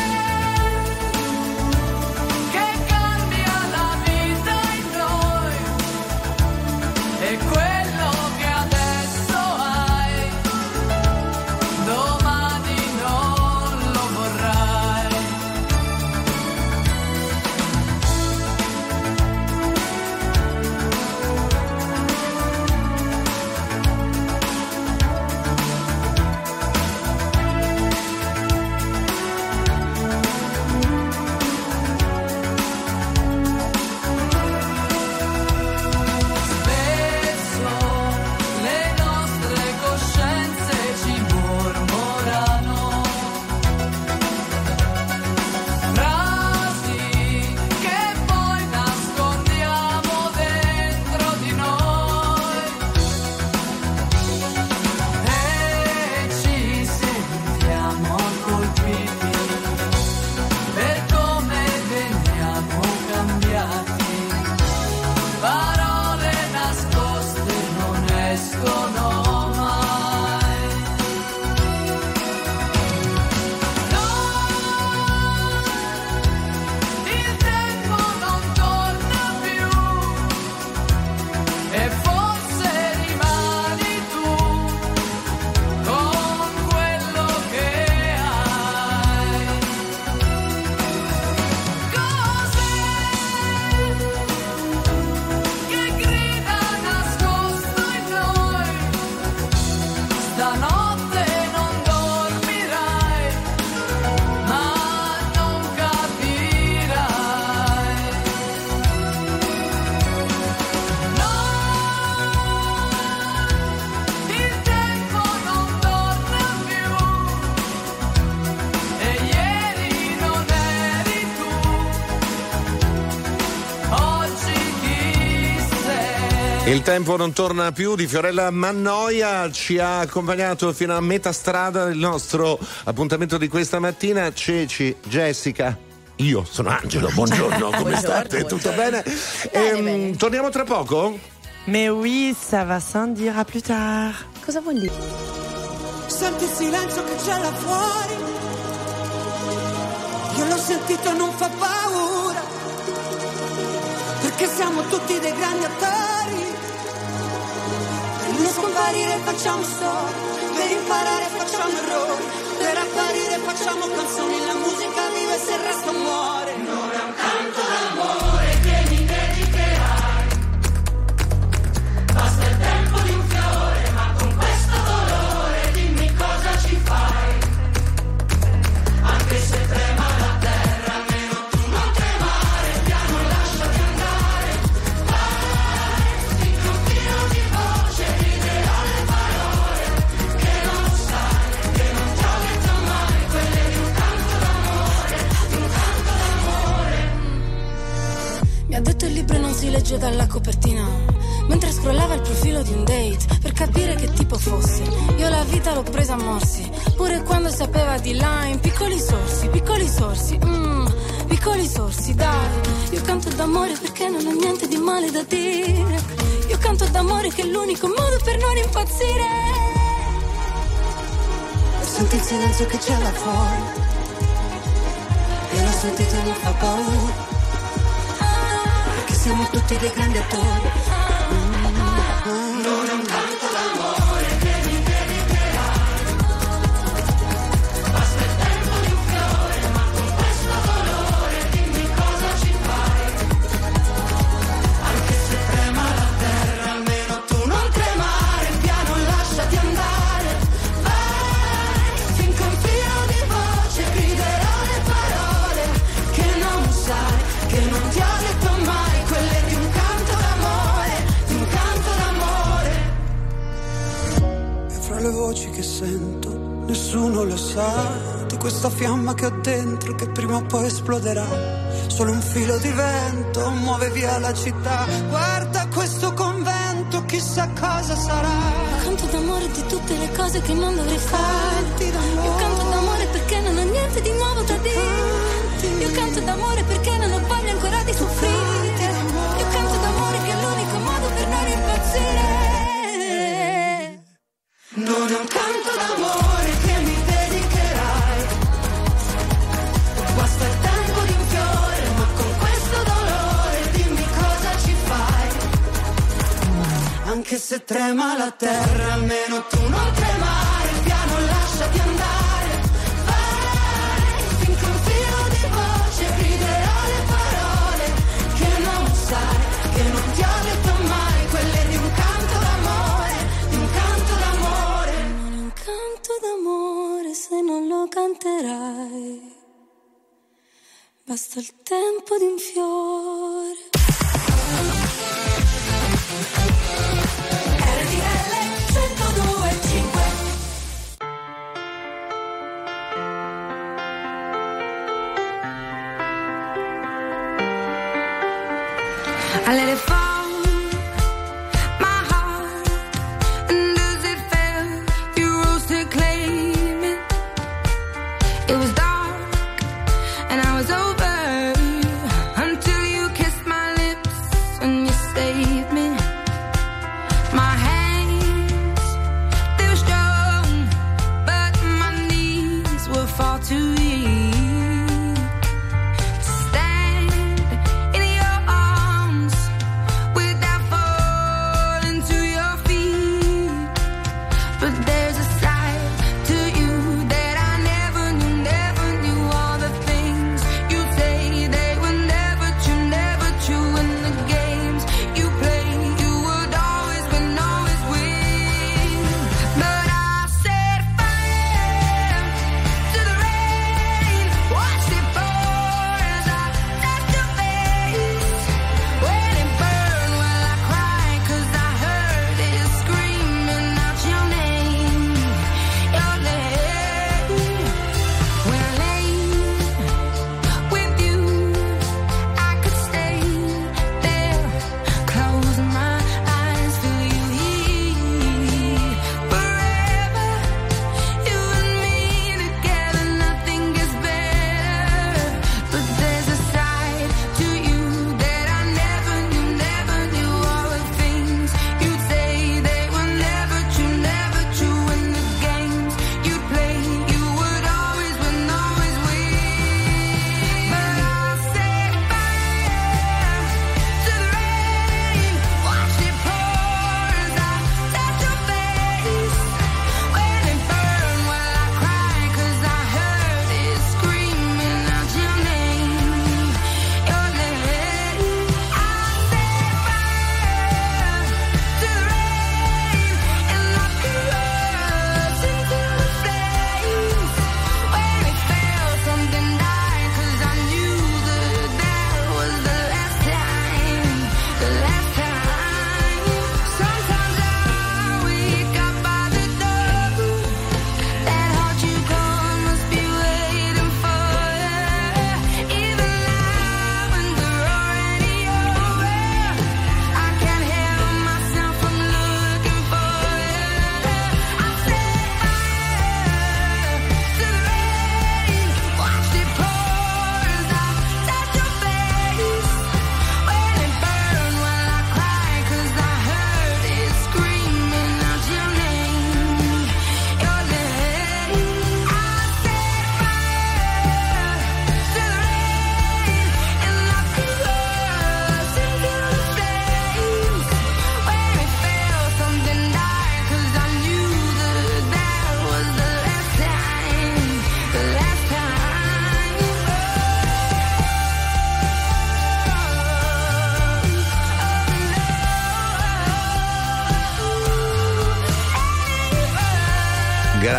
che cambia la vita in noi? E quello che adesso hai, domani non lo vorrai. Spesso le nostre coscienze ci mormorano frasi che poi nascondiamo dentro di noi e ci sentiamo colpiti per come veniamo cambiati. Parole nascoste non escono mai. No, il tempo non torna più e forse rimani tu con quello che hai. Cos'è che grida nascosto in noi? Stanotte non dormirai, ma non capirai. No, il tempo non torna più e ieri non eri tu. Oggi chi sei? Il tempo non torna più di Fiorella Mannoia ci ha accompagnato fino a metà strada del nostro appuntamento di questa mattina. Ceci, Jessica. Io sono Angelo, buongiorno, come Buongiorno, state? Tutto buongiorno. bene? Bene, Ehm, bene. Torniamo tra poco? Mais oui, ça va sans dire à plus tard. Cosa vuol dire? Senti il silenzio che c'è là fuori, io l'ho sentito e non fa paura, perché siamo tutti dei grandi attori, per non scomparire facciamo storie, per imparare facciamo errori, per apparire facciamo canzoni, la musica vive se il resto muore. Non è un canto d'amore che mi dedicherai, basta il tempo di un fiore, ma con questo dolore dimmi cosa ci fai. Anche se trema la terra, almeno tu non tremare, piano lasciati andare. Vai, finché un filo di voce riderà le parole che non sai, che non ti ho detto mai, quelle di un canto d'amore, di un canto d'amore. Mi ha detto il libro non si legge dalla copertina, mentre scrollava il profilo di un date per capire che tipo fosse. Io la vita l'ho presa a morsi, pure quando sapeva di là, piccoli sorsi, piccoli sorsi, mm, piccoli sorsi, dai. Io canto d'amore perché non ho niente di male da dire. Io canto d'amore che è l'unico modo per non impazzire. E senti il silenzio che c'è là fuori, e l'ho sentito e non fa paura, perché siamo tutti dei grandi attori. Non è un canto d'amore che mi dedicherai, basta il tempo di un fiore, ma con questo dolore dimmi cosa ci fai. Anche se trema la terra, almeno tu non tremare, piano lasciati andare. Vai, finché un filo di voce griderò le parole che non sai, che non ti ho detto mai, quelle di un canto d'amore, di un canto d'amore. E fra le voci che sento, nessuno lo sa, di questa fiamma che ho dentro che prima o poi esploderà. Solo un filo di vento muove via la città. Guarda questo convento, chissà cosa sarà. Io canto d'amore di tutte le cose che non dovrei fare. Io canto d'amore perché non ho niente di nuovo da dire. Io canto d'amore perché non ho voglia ancora di soffrire. Io canto d'amore che è l'unico modo per non impazzire. Non è un canto d'amore che mi dedicherai, basta il tempo di un fiore, ma con questo dolore dimmi cosa ci fai. Anche se trema la terra, almeno tu non tremare, piano lasciati andare. Vai, finché un filo di voce griderà le parole che non sai, che non ti ho detto mai, quelle di un canto d'amore, di un canto d'amore. Non è un canto d'amore se non lo canterai, basta il tempo di un fiore. R T L centodue e cinque. I let it fall, my heart, and as it fell, you rose to claim it. It was dark, and I was over, until you kissed my lips and you saved me. My hands, they were strong, but my knees were far too weak. But I set fire to the rain.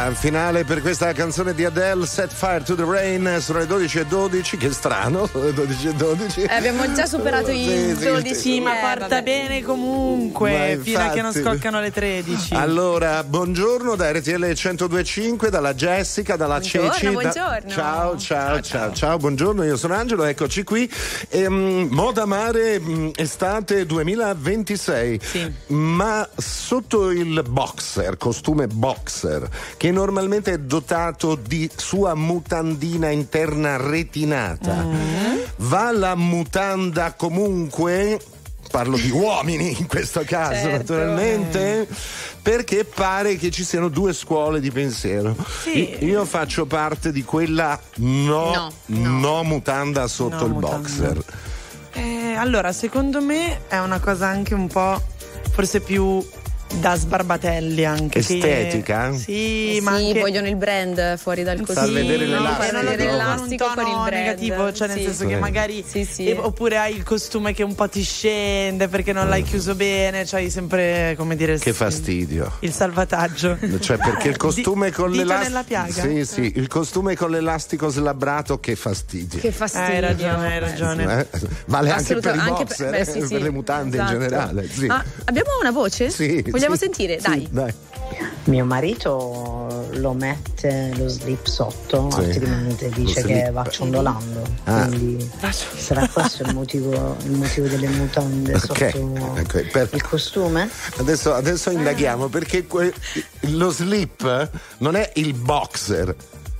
Allora, finale per questa canzone di Adele, Set Fire to the Rain, sono le dodici e dodici, che strano, le dodici e dodici. Eh, abbiamo già superato i sì, dodici, sì, ma Ma parta vabbè. bene comunque, Ma fino a che non infatti. scoccano le tredici. Allora, buongiorno da R T L centodue e cinque, dalla Jessica, dalla Buongiorno, Ceci. da- buongiorno. Ciao, ciao, ciao, ciao, buongiorno, io sono Angelo, eccoci qui. Ehm, Moda Mare mh, estate duemilaventisei. Sì. Ma sotto il boxer, costume boxer, che normalmente è dotato di sua mutandina interna retinata, va la mutanda comunque? Parlo di uomini in questo caso, Certo. naturalmente, perché pare che ci siano due scuole di pensiero. Sì. I- Io faccio parte di quella no, No, no mutanda sotto No il mutanda. boxer. Eh, allora, secondo me è una cosa anche un po' forse più da sbarbatelli anche. che- Estetica? Sì, Sì, ma anche vogliono il brand fuori dal costume. Far vedere no, l'elastico. e non lo vedere dico con un l'elastico tono con il brand. negativo, cioè nel Sì. senso che Sì. magari Sì, sì. e- oppure hai il costume che un po' ti scende perché non l'hai chiuso bene, cioè hai sempre, come dire, Che il- fastidio. il salvataggio. Cioè, perché il costume Di- con dito l'elastico. nella piaga? Sì, sì, il costume con l'elastico slabbrato, che fastidio. Che fastidio. Hai ragione, hai ragione. Eh, Vale anche per i Assolutamente, anche boxer, per- eh, beh, sì, per sì. le mutande Esatto. in generale. Sì. Ah, abbiamo una voce? Sì, Vogliamo sì. sentire? Sì, Dai. dai. Mio marito lo mette lo slip sotto, Sì. altrimenti dice Lo che slip. va ciondolando. Ah. Quindi sarà questo il motivo, il motivo delle mutande Ok, sotto ok, per- il costume? Adesso, adesso indaghiamo perché que- lo slip non è il boxer.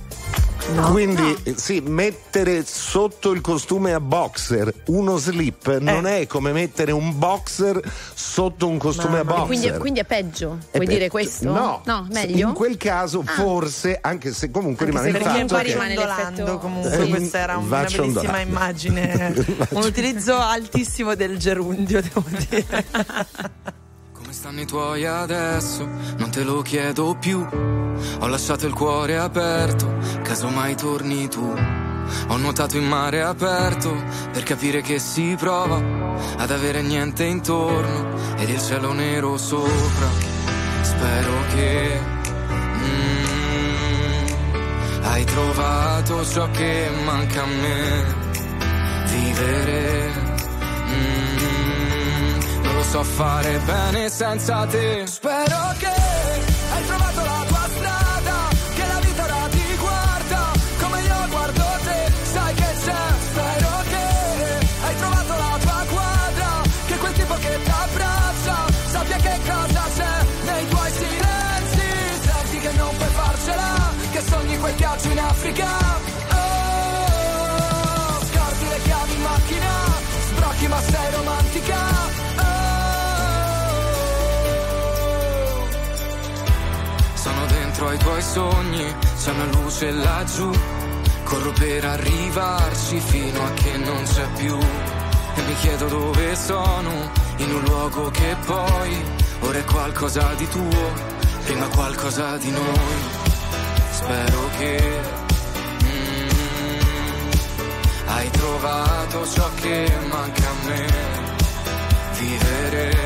Quindi eh, sì, mettere sotto il costume a boxer uno slip non è come mettere un boxer sotto un costume a boxer. Quindi, quindi è peggio? È Vuoi pe- dire questo? No, No, meglio? in quel caso Ah. forse, anche se comunque Anche rimane se il perché fatto poi che rimane Ciondolando, l'effetto- comunque Eh, questa era va una bellissima ciondolando. immagine, un utilizzo altissimo del gerundio, devo dire. Come stanno i tuoi adesso? Non te lo chiedo più. Ho lasciato il cuore aperto, casomai torni tu. Ho nuotato in mare aperto per capire che si prova ad avere niente intorno ed il cielo nero sopra. Spero che mm, hai trovato ciò che manca a me. Vivere mm, non lo so fare bene senza te. Spero che hai trovato la tua strada, che la vita ora ti guarda come io guardo te. Sai che c'è, spero che hai trovato la tua quadra, che quel tipo che ti abbraccia sappia che cosa c'è nei tuoi silenzi. Senti che non puoi farcela, che sogni quel viaggio in Africa. Oh, scordi le chiavi in macchina, sbrocchi ma sei romantica. Sono dentro ai tuoi sogni, c'è una luce laggiù. Corro per arrivarci fino a che non c'è più. E mi chiedo dove sono, in un luogo che poi ora è qualcosa di tuo, prima qualcosa di noi. Spero che mm, hai trovato ciò che manca a me. Vivere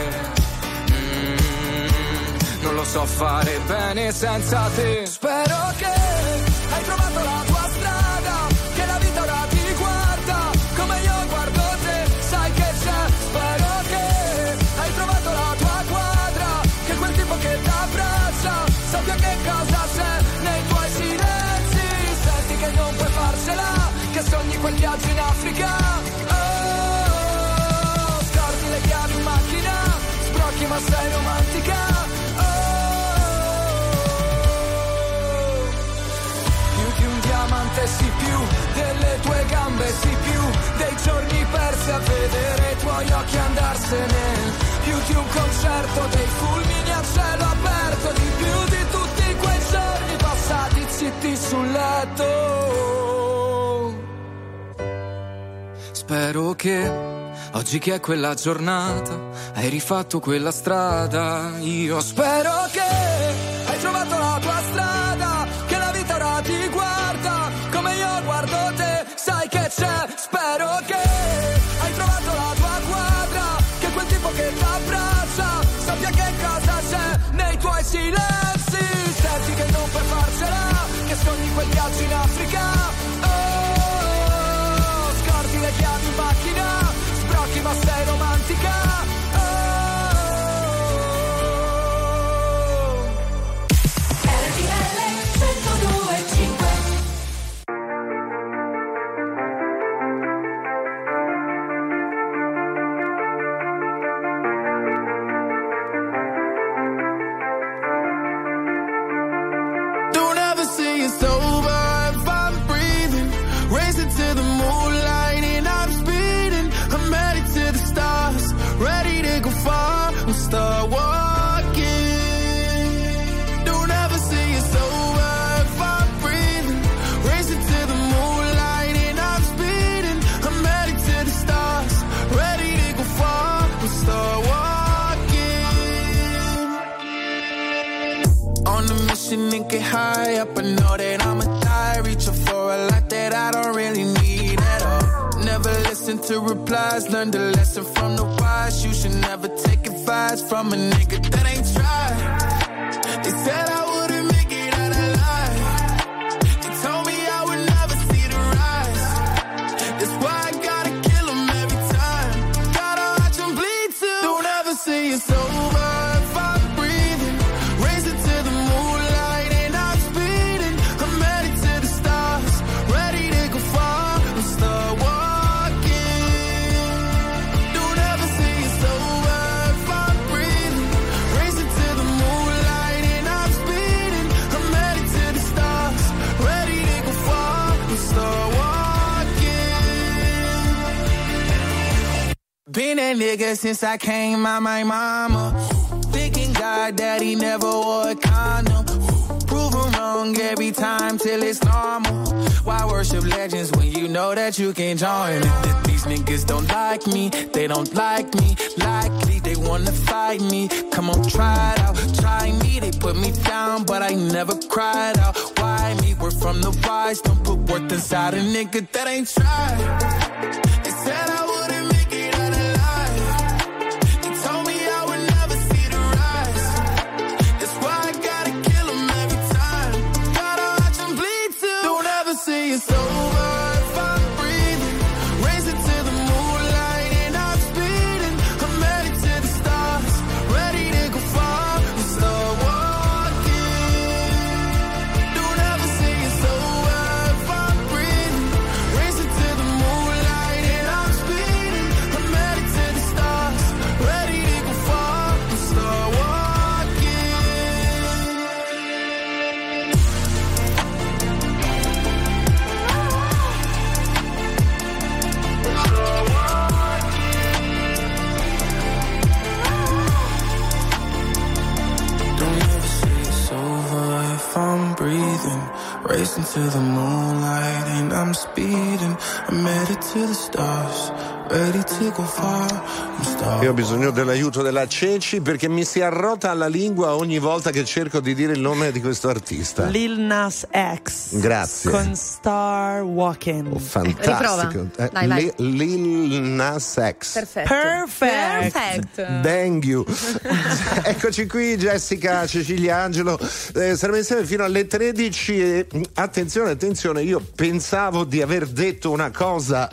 non lo so fare bene senza te. Spero che hai trovato la tua strada, che la vita ora ti guarda come io guardo te. Sai che c'è, spero che hai trovato la tua quadra, che quel tipo che ti abbraccia sappia che cosa c'è nei tuoi silenzi. Senti che non puoi farcela, che sogni quel viaggio in Africa. Oh, scordi le chiavi in macchina, sbrocchi ma sei romantica. Sì, più delle tue gambe, sì, più dei giorni persi a vedere i tuoi occhi andarsene, più di un concerto dei fulmini a cielo aperto, di più di tutti quei giorni passati zitti sul letto. Spero che oggi che è quella giornata hai rifatto quella strada. Io spero che hai trovato la tua strada, che la vita ora ti guarda come io guardo te. Sai che c'è, spero che hai trovato la tua quadra, che quel tipo che ti abbraccia sappia che cosa c'è nei tuoi silenzi. Senti che non puoi farci quel viaggio in Africa. Oh, scordi le chiavi in macchina, sbrocchi ma sei romantica. Start walking. Don't ever say it's over if I'm breathing. Racing to the moonlight and I'm speeding. I'm headed to the stars, ready to go far. We'll start walking. On a mission and get high up. I know that I'ma die. Reaching for a lot that I don't really need at all. Never listen to replies. Learn the lesson from the wise. You should never take advice from a nigga that ain't tried. They said I wouldn't make it out alive. They told me I would never see the rise. That's why I gotta kill them every time. Gotta watch them bleed too. Don't ever say it's over if I'm breathing. Racing to the moonlight and I'm speeding. I'm headed to the stars, ready to go far and start walking. Been that nigga since I came out my mama. Thinking God that he never wore a condom. Prove him wrong every time till it's normal. Why worship legends when you know that you can join them? These niggas don't like me, they don't like me. Likely they wanna fight me. Come on, try it out, try me. They put me down, but I never cried out. Why me? We're from the wise. Don't put worth inside a nigga that ain't tried. They said I wouldn't make it out alive. They told me I would never see the rise. That's why I gotta kill them every time. Gotta watch them bleed too. Don't ever say it's over if I'm breathing. Racing to the moonlight and I'm speeding. I'm headed to the stars, ready to go far and start walking. Don't ever say it's over if I'm breathing. Racing to the moonlight and I'm speeding. I'm headed to the stars, ready to go far and start walking. Don't ever say it's over if I'm breathing. Racing to the moonlight and I'm speeding. I'm headed to the stars, ready to go far. I'm start Io ho bisogno dell'aiuto della Ceci perché mi si arrota alla lingua ogni volta che cerco di dire il nome di questo artista. Lil Nas X. Grazie. Con Star Walking. Oh, fantastico. Riprova. Dai, vai. Lil, Lil Nas X. Perfetto. Perfect. Perfect. Thank you. Eccoci qui, Jessica, Cecilia, Angelo. Eh, saremo insieme fino alle tredici e attenzione, attenzione, io pensavo di aver detto una cosa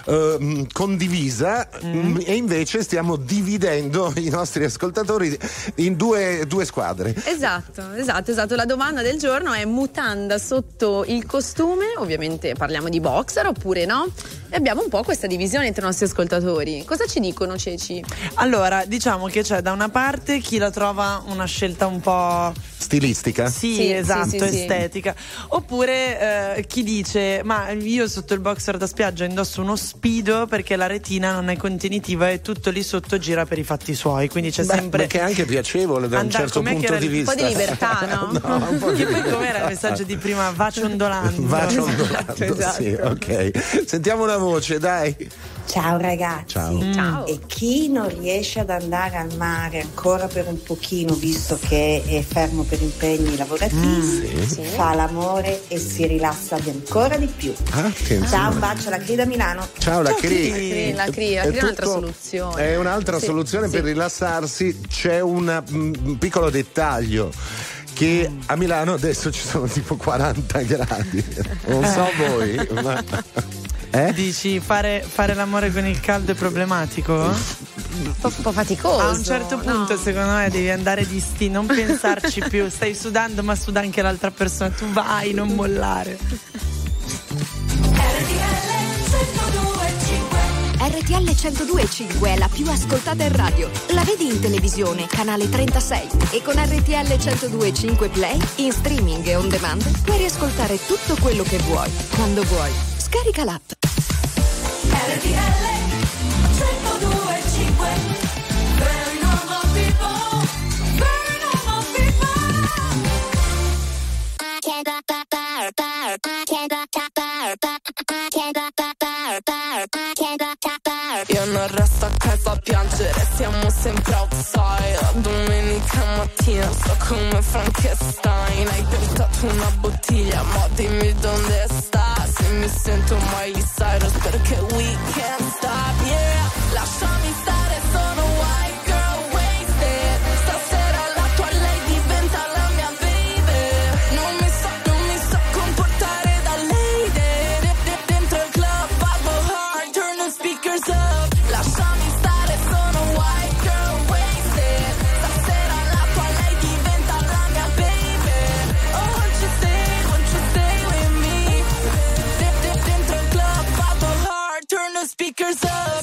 eh, condivisa mm. e invece stiamo dividendo i nostri ascoltatori in due, due squadre. Esatto, esatto, esatto. La domanda del giorno è: mutanda sotto il costume? Ovviamente parliamo di boxer oppure no? E abbiamo un po' questa divisione tra i nostri ascoltatori. Cosa ci dicono, Ceci? Allora, diciamo che c'è da una parte chi la trova una scelta un po' stilistica? Sì, sì esatto, sì, sì, estetica. Sì. Oppure eh, chi dice: ma io sotto il boxer da spiaggia indosso uno Speedo perché la retina non è contenitiva e tutto lì sotto gira per i fatti suoi. Quindi c'è Beh, sempre. Perché è anche piacevole da andare, un certo punto di vista. Un po' di libertà, no? no un po' di che poi com'era il messaggio di prima? Va ciondolando. Va ciondolando, esatto, esatto. Sì, ok. Sentiamo una voce, dai. Ciao ragazzi. Ciao. Ciao. E chi non riesce ad andare al mare ancora per un pochino, visto che è fermo per impegni lavorativi, Mm, sì. fa l'amore e si rilassa di ancora di più. Attenzione. Ciao, un bacio, la Cri da Milano. Ciao, la Cri. La Cri, la Cri, la È Cri è un'altra tutto- soluzione. È un'altra Sì, soluzione sì. per rilassarsi. C'è una- un piccolo dettaglio. che a Milano adesso ci sono tipo quaranta gradi. Non so voi, ma... Eh? Dici fare, fare l'amore con il caldo è problematico? Un po', un po' faticoso. A un certo punto, no, secondo me devi andare di sti, non pensarci più. Stai sudando, ma suda anche l'altra persona. Tu vai, non mollare. R T L centodue e cinque è la più ascoltata in radio. La vedi in televisione, canale trentasei. E con R T L centodue e cinque Play, in streaming e on demand, puoi riascoltare tutto quello che vuoi, quando vuoi. Scarica l'app. R T L centodue e cinque. Very normal people, very normal Io non resto a casa a piangere, siamo sempre outside. Domenica mattina sto come Frankenstein. Hai tentato una bottiglia, ma dimmi dove sta. Se mi sento Miley Cyrus perché we can't stop, yeah. Lasciami stare, sono white girl wasted. Stasera la tua lei diventa la mia baby. Non mi so, non mi so comportare da lady. De- de- dentro il club vado hard, turn the speakers up. Lasciami stare, sono white girl wasted. Stasera la tua lei diventa la mia baby. Oh, won't you stay, won't you stay with me? De- de- dentro il club vado hard, turn the speakers up.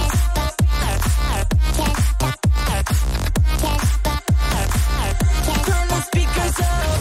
Turn the speakers up.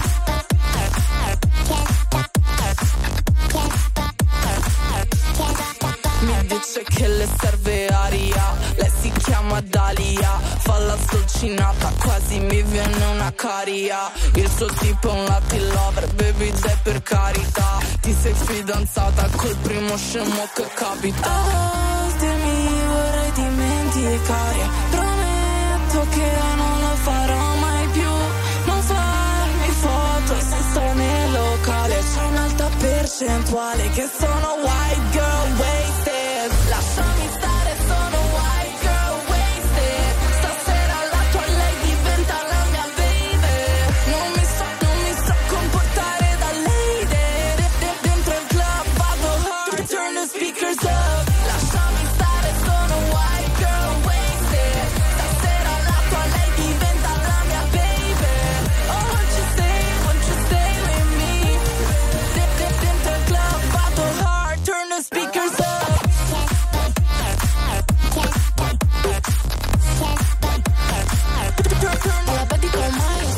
Mi dice che le serve aria, lei si chiama Dalia, fa la sdolcinata, quasi mi viene una caria. Il suo tipo è un Latin lover, baby dai per carità. Ti sei fidanzata col primo scemo che capita. A volte mi vorrei dimenticare, prometto che non lo farò mai più. Non farmi foto se sto nel locale, c'è un'alta percentuale che sono white girl wasted. Lasciami stare, sono white girl wasted. Stasera la tua lei diventa la mia baby. Non mi so, non mi so comportare da lady. De- de- dentro il club vado hard, turn the speakers up. Lasciami stare, sono white girl wasted. Stasera la tua lei diventa la mia baby. Oh, won't you stay, won't you stay with me? De- de- dentro il club vado hard, turn the speakers up. La vedi con Miles.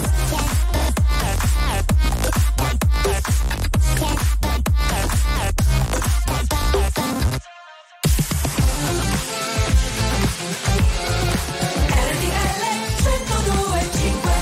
R T L centodue e cinque.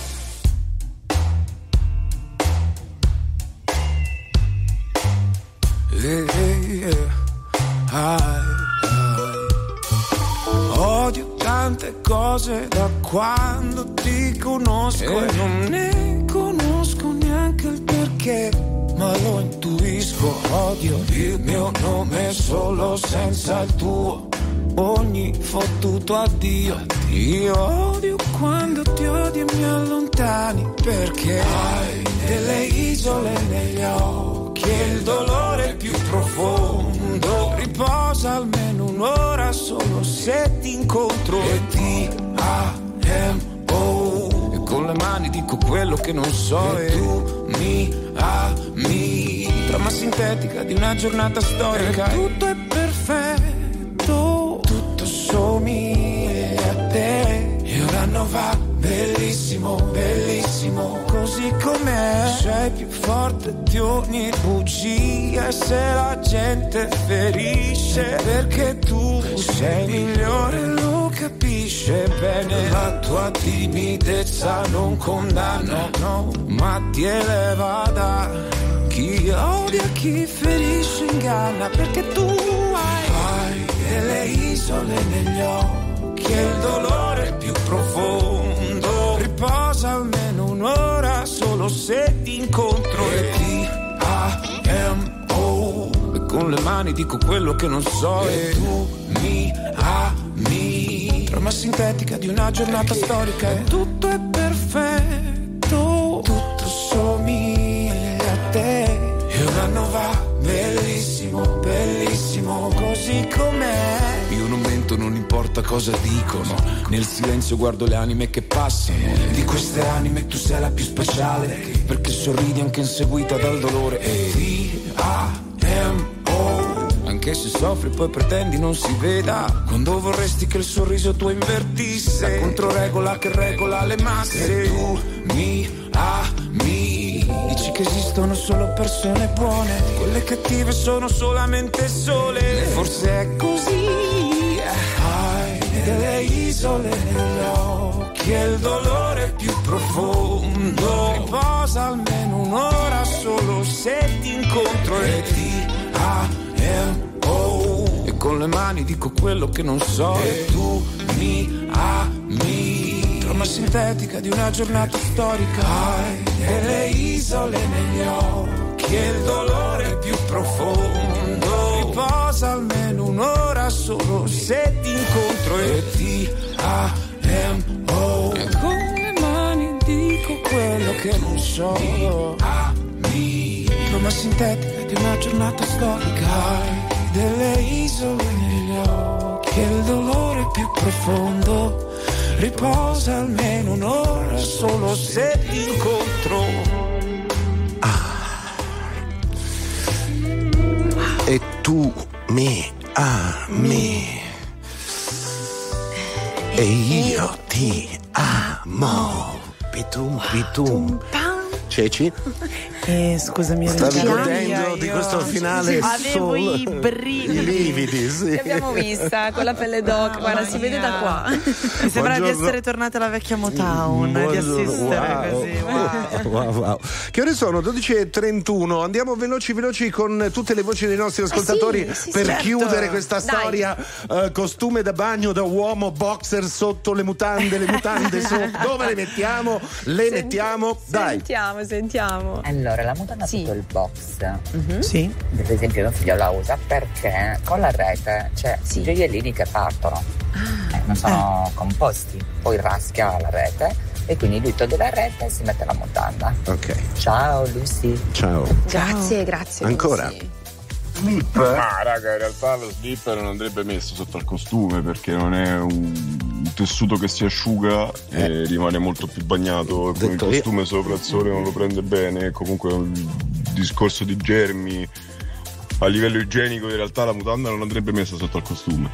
Yeah, yeah. Ai, ai. Odio tante cose da quando ti conosco e non ne conosco neanche il perché, ma lo intuisco. Odio il mio nome solo senza il tuo, ogni fottuto addio. Io odio quando ti odio e mi allontani, perché hai delle isole negli occhi e il dolore più profondo riposa almeno un'ora solo se ti incontro. E T A M O, e con le mani dico quello che non so e tu mi ami. Trama sintetica di una giornata storica e tutto è perfetto, tutto somiglia a te e un anno va bellissimo, bellissimo così com'è. Sei più forte di ogni bugia e se la gente ferisce perché tu sei migliore lo capisce bene. La tua timidezza non condanna, no, ma ti eleva da chi odia, chi ferisce, inganna, perché tu hai, hai delle isole negli occhi e il dolore più profondo riposa almeno un'ora solo se ti incontro. E T A M O, e con le mani dico quello che non so e tu mi ami. Trama sintetica di una giornata storica e tutto è perfetto, quest'anno va bellissimo, bellissimo così com'è. Io non mento, non importa cosa dicono, nel silenzio guardo le anime che passano. Di queste anime tu sei la più speciale, perché sorridi anche inseguita dal dolore. E T A M O, anche se soffri poi pretendi non si veda, quando vorresti che il sorriso tuo invertisse la controregola che regola le masse. E tu mi ami, dici che esistono solo persone buone, quelle cattive sono solamente sole. Forse è così, hai delle isole negli occhi e il dolore più profondo. Riposa almeno un'ora solo se ti incontro. E ti amo, e con le mani dico quello che non so. E tu mi ami, trama sintetica di una giornata storica. Hai delle isole negli occhi e il dolore più profondo. Riposa almeno un'ora solo se ti incontro. E ti amo, e con le mani dico quello che non so. Trama sintetica di una giornata storica. Hai delle isole negli occhi e il dolore più profondo. Riposa almeno un'ora solo se ti incontro. Ah. E tu mi ami e io ti amo. Pitum pitum. Ceci? Eh, scusami, stavi regia, godendo di io- questo finale? Avevo solo- i brividi. I lividi, sì. Ti abbiamo vista con la pelle d'oca, guarda, si vede da qua. Mi sembra di Buongiorno. essere tornata alla vecchia Motown, di Buongiorno. assistere Wow. così. Wow. Wow, wow. Che ore sono? dodici e trentuno. Andiamo veloci veloci con tutte le voci dei nostri ascoltatori sì, sì, per certo. chiudere questa Dai. storia. Eh, costume da bagno da uomo, boxer sotto le mutande, le mutande sotto. Dove le mettiamo? Le Senti- mettiamo? Dai. Sentiamo, sentiamo. Allora, la mutanda Sì. sotto il box, Sì. per esempio mio figlio la usa perché con la rete c'è Sì. i gioiellini che partono, eh, non sono composti, poi raschia la rete e quindi lui toglie la rete e si mette la mutanda. Ok. Ciao Lucy. Ciao. Grazie, grazie. Ancora? Lucy. Ma raga, in realtà lo slip non andrebbe messo sotto al costume perché non è un tessuto che si asciuga e rimane molto più bagnato. Con il Detto io. costume sopra il sole non lo prende bene. Comunque un discorso di germi a livello igienico, in realtà la mutanda non andrebbe messa sotto al costume.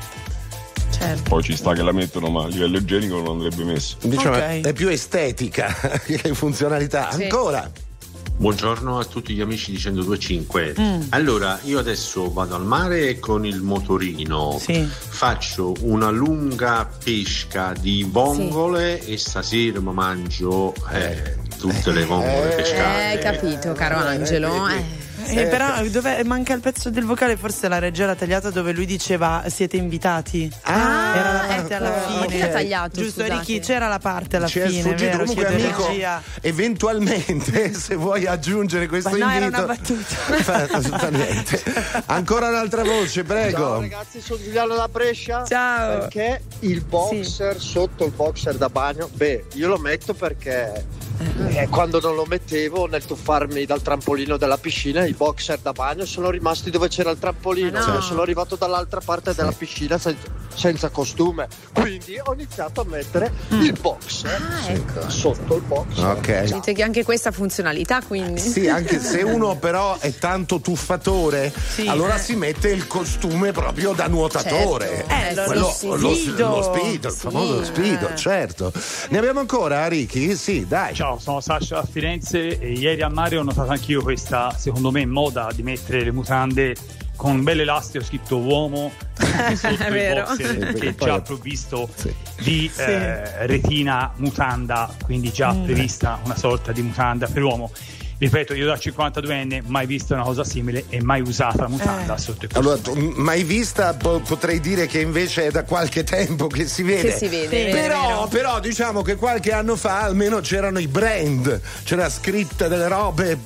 Certo. Poi ci sta che la mettono, ma a livello igienico non andrebbe messo. Diciamo, Ok. è più estetica che funzionalità. Sì. Ancora. Buongiorno a tutti gli amici di centodue e cinque. Mm. Allora, io adesso vado al mare con il motorino, Sì. faccio una lunga pesca di vongole e stasera mi mangio eh, tutte le vongole Eh, pescate. Eh, capito, caro Angelo. Eh. Eh, però dove manca il pezzo del vocale, forse la regia l'ha tagliata dove lui diceva siete invitati. Ah, era la parte ecco. alla fine. Chi l'ha tagliato, Giusto, scusate? Ricky, c'era la parte alla Ci è fine, sfuggito. vero? Comunque, Chiedo amico, regia. eventualmente se vuoi aggiungere questo Ma no, era invito, una battuta. fa, fa niente. Ancora un'altra voce, prego. Ciao ragazzi, sono Giuliano da Brescia. Ciao. Perché il boxer sotto il boxer da bagno? Beh, io lo metto perché eh, quando non lo mettevo nel tuffarmi dal trampolino della piscina, i boxer da bagno sono rimasti dove c'era il trampolino. Ah, no. Sono arrivato dall'altra parte della piscina senza, senza costume. Quindi ho iniziato a mettere il boxer Ah, ecco. sotto il boxer. Ok. Dite che anche questa funzionalità, quindi. Sì, anche se uno però è tanto tuffatore, Sì. allora Eh. si mette il costume proprio da nuotatore. Certo. Eh, lo- Quello- lo lo, Speedo. lo speedo, il Sì, famoso speedo, eh. certo. Ne abbiamo ancora, Ricky? Sì, dai. Ciao, sono Sasha da Firenze e ieri al mare ho notato anch'io questa, secondo me, moda di mettere le mutande con un bel elastico scritto uomo anche sotto È il vero. boxer, Sì, che perché è poi- già provvisto Sì. di Sì. eh, retina mutanda, quindi già Mm. prevista una sorta di mutanda per l'uomo. Ripeto, io da cinquantaduenne mai visto una cosa simile e mai usata la mutanda Eh. sotto il Allora, costume. tu- mai vista, po- potrei dire che invece è da qualche tempo che si vede. Che si vede, Sì. vero, Però, vero. però diciamo che qualche anno fa almeno c'erano i brand, c'era scritta delle robe.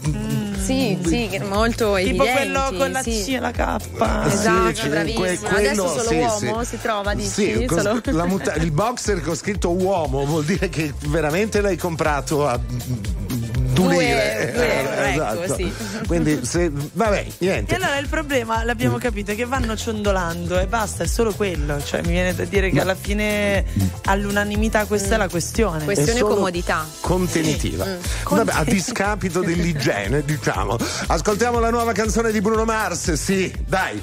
Sì, sì, che molto Tipo evidenti. quello con la sì. C e la K. Esatto, Sì, bravissimo. que- quello, Adesso solo sì, uomo sì. si trova, dici? Sì, con- Solo- la muta- il boxer con scritto uomo vuol dire che veramente l'hai comprato a Dunile. Due euro, Eh, ecco, esatto. sì. Quindi se vabbè, niente. E allora il problema, l'abbiamo capito, è che vanno ciondolando e basta, è solo quello. Cioè mi viene da dire che alla fine all'unanimità questa è la questione. Questione È solo comodità. Contenitiva. Mm. Vabbè, a discapito dell'igiene, diciamo. Ascoltiamo la nuova canzone di Bruno Mars, sì, dai.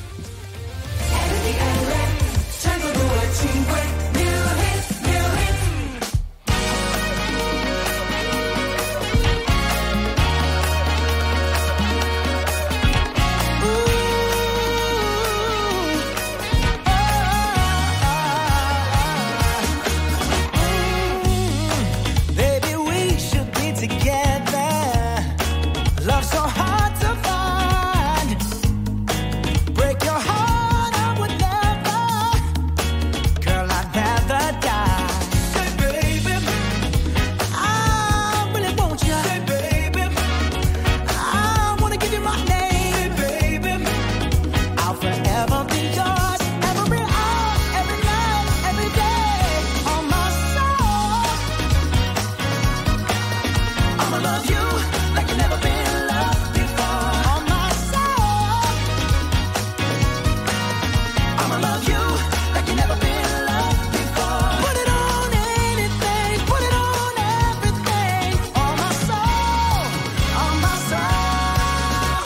Baby, we should be together. Love so hard to find. Break your heart, I would never. Girl, I'd rather die. Say, baby, I really want you. Say, baby, I wanna give you my name. Say, baby, I'll forever be yours. Every hour, every night, every day. On my soul, I'ma love you like you never been loved before. On my soul, I'ma love you like you never been loved before. Put it on anything, put it on everything. On my soul, on my soul.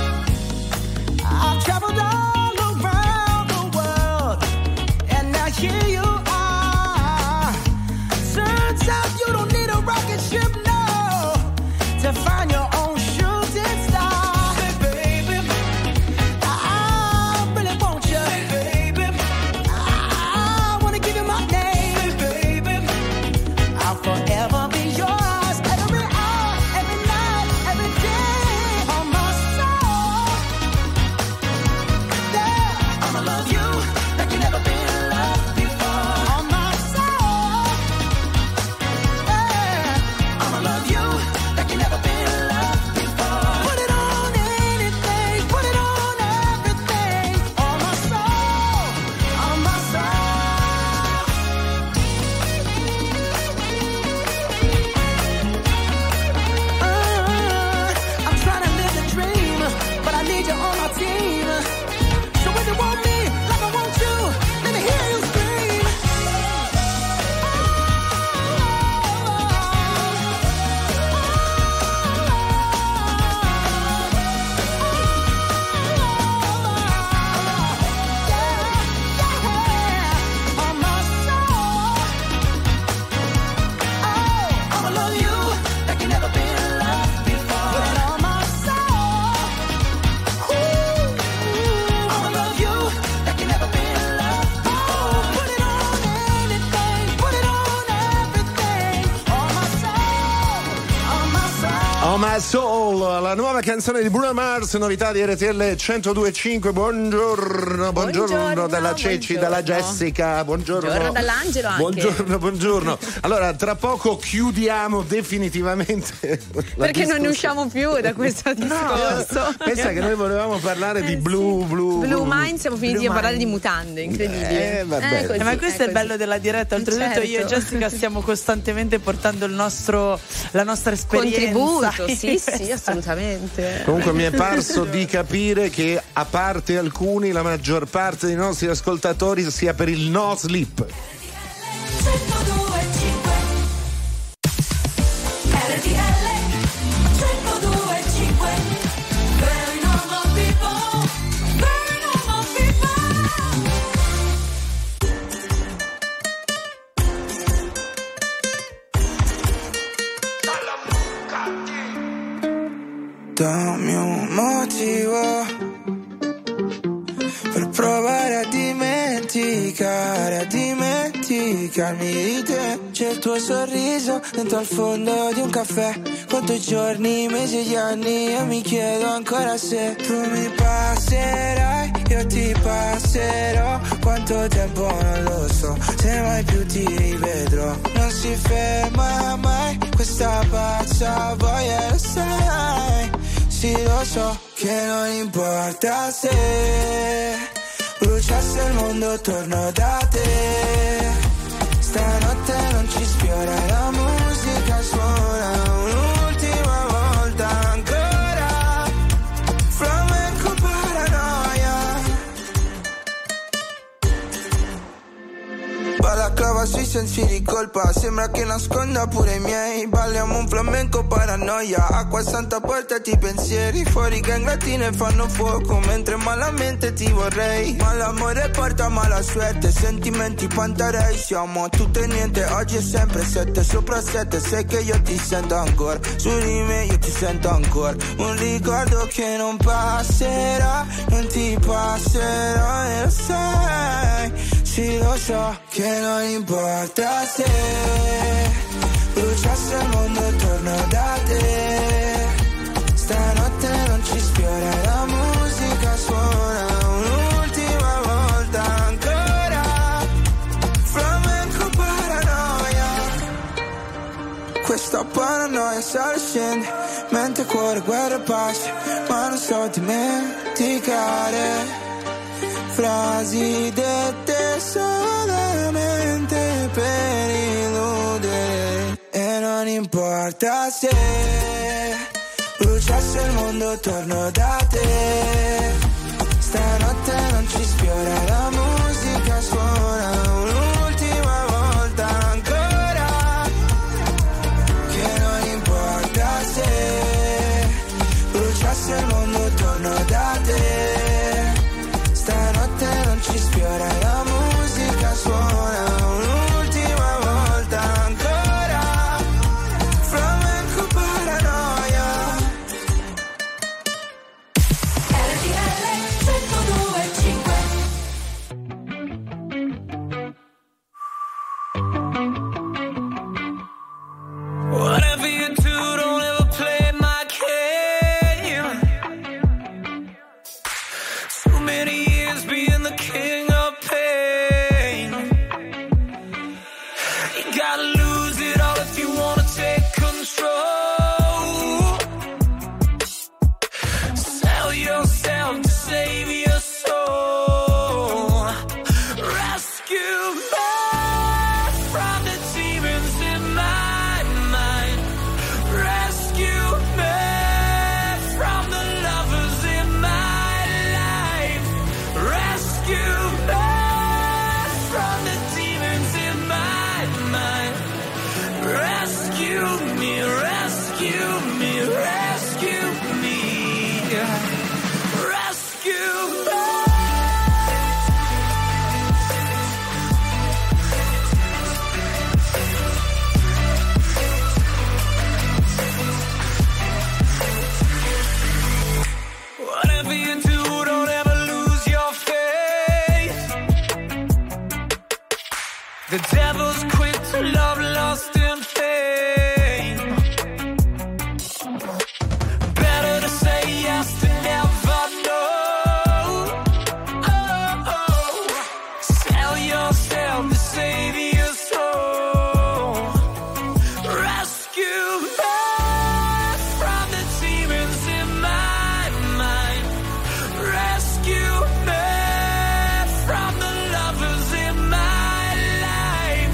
I've traveled all around the world, and now here you are. Turns out you don't need a rocket ship, no, to find your own shooting star. Say, baby, I really want you. Say, baby, I wanna give you my name. Say, baby, I'll forever be yours. Every hour, every night, every day. On my soul, yeah, I'ma love you like you never been loved before. On my soul, yeah, I'ma love you like you never been loved before. Put it on anything, put it on everything. On my soul, on my soul. Uh, I'm trying to live the dream, but I need you on my team. So when you want me like I want you, let me hear you scream. On my soul, oh, I'ma love you like you never been loved before. Put it on my soul, ooh, I'ma love you like you never been loved before. Put it on anything, put it on everything. On my soul, on my soul. Oh my soul, la nuova canzone di Bruno Mars, novità di R T L centodue e cinque. Buongiorno, buongiorno, Buongiorno, dalla Ceci, buongiorno. dalla Jessica, buongiorno. Buongiorno dall'Angelo anche. Buongiorno, buongiorno. Allora, tra poco chiudiamo definitivamente. la Perché non ne discussione. usciamo più da questo discorso. Pensa che noi volevamo parlare di Blue, Blue, Blue Mind, siamo finiti Blue a parlare Mind. di mutande, incredibile. Eh, vabbè. così, Eh, ma questo è, così. bello della diretta. Oltretutto Certo. io e Jessica stiamo costantemente portando il nostro, la nostra esperienza. Contributo, sì, sì, assolutamente. Comunque mi è parso di capire che, a parte alcuni, la maggior parte dei nostri ascoltatori sia per il no sleep. R T L centodue e cinque. Very normal people, very normal Dammi un motivo per provare a dimenticare, a dimenticarmi di te. C'è il tuo sorriso dentro al fondo di un caffè. Quanto giorni, mesi e anni e mi chiedo ancora se tu mi passerai, io ti passerò. Quanto tempo non lo so, se mai più ti rivedrò. Non si ferma mai questa pazza voglia, lo sai. Sì, lo so che non importa se bruciasse il mondo attorno da te. Stanotte non ci sfiora, la musica suona un'ultima volta. trova sui sensi di colpa, sembra che nasconda pure i miei. Balliamo un flamenco paranoia, acqua santa portati i pensieri. Fuori che ingratine fanno fuoco, mentre malamente ti vorrei. Ma l'amore porta mala suerte, sentimenti pantarei. Siamo a tutto e niente, oggi è sempre sette sopra sette. Sai che io ti sento ancora, su di me io ti sento ancora. Un ricordo che non passerà, non ti passerà e lo sai. Sì lo so che non importa se bruciasse il mondo attorno da te. Stanotte non ci sfiora, la musica suona un'ultima volta ancora. Flamenco paranoia, questa paranoia sale e scende, mente, cuore, guerra e pace, ma non so dimenticare. Frasi dette solamente per illudere. E non importa se bruciasse il mondo attorno da te. Stanotte non ci sfiora, la musica suona un'ultima volta ancora. Che non importa se bruciasse il mondo attorno da te. Stanotte non ci sfiora, la musica suona un'ultima volta ancora. Flamenco paranoia. R T L centodue e cinque. Whatever you do, don't ever play my game. Too many years being the king of pain. You gotta lose it all if you wanna take control. Sell yourself to save your soul. Rescue me from the demons in my mind. Rescue me from the lovers in my life. Rescue me from the demons in my mind. Rescue me, rescue me, rescue me. Rescue me. Whatever you do, don't ever lose your faith. The devil's quick to love, lost in fame. Better to say yes than never know. Oh, oh. Sell yourself to save your soul. Rescue me from the demons in my mind. Rescue me from the lovers in my life.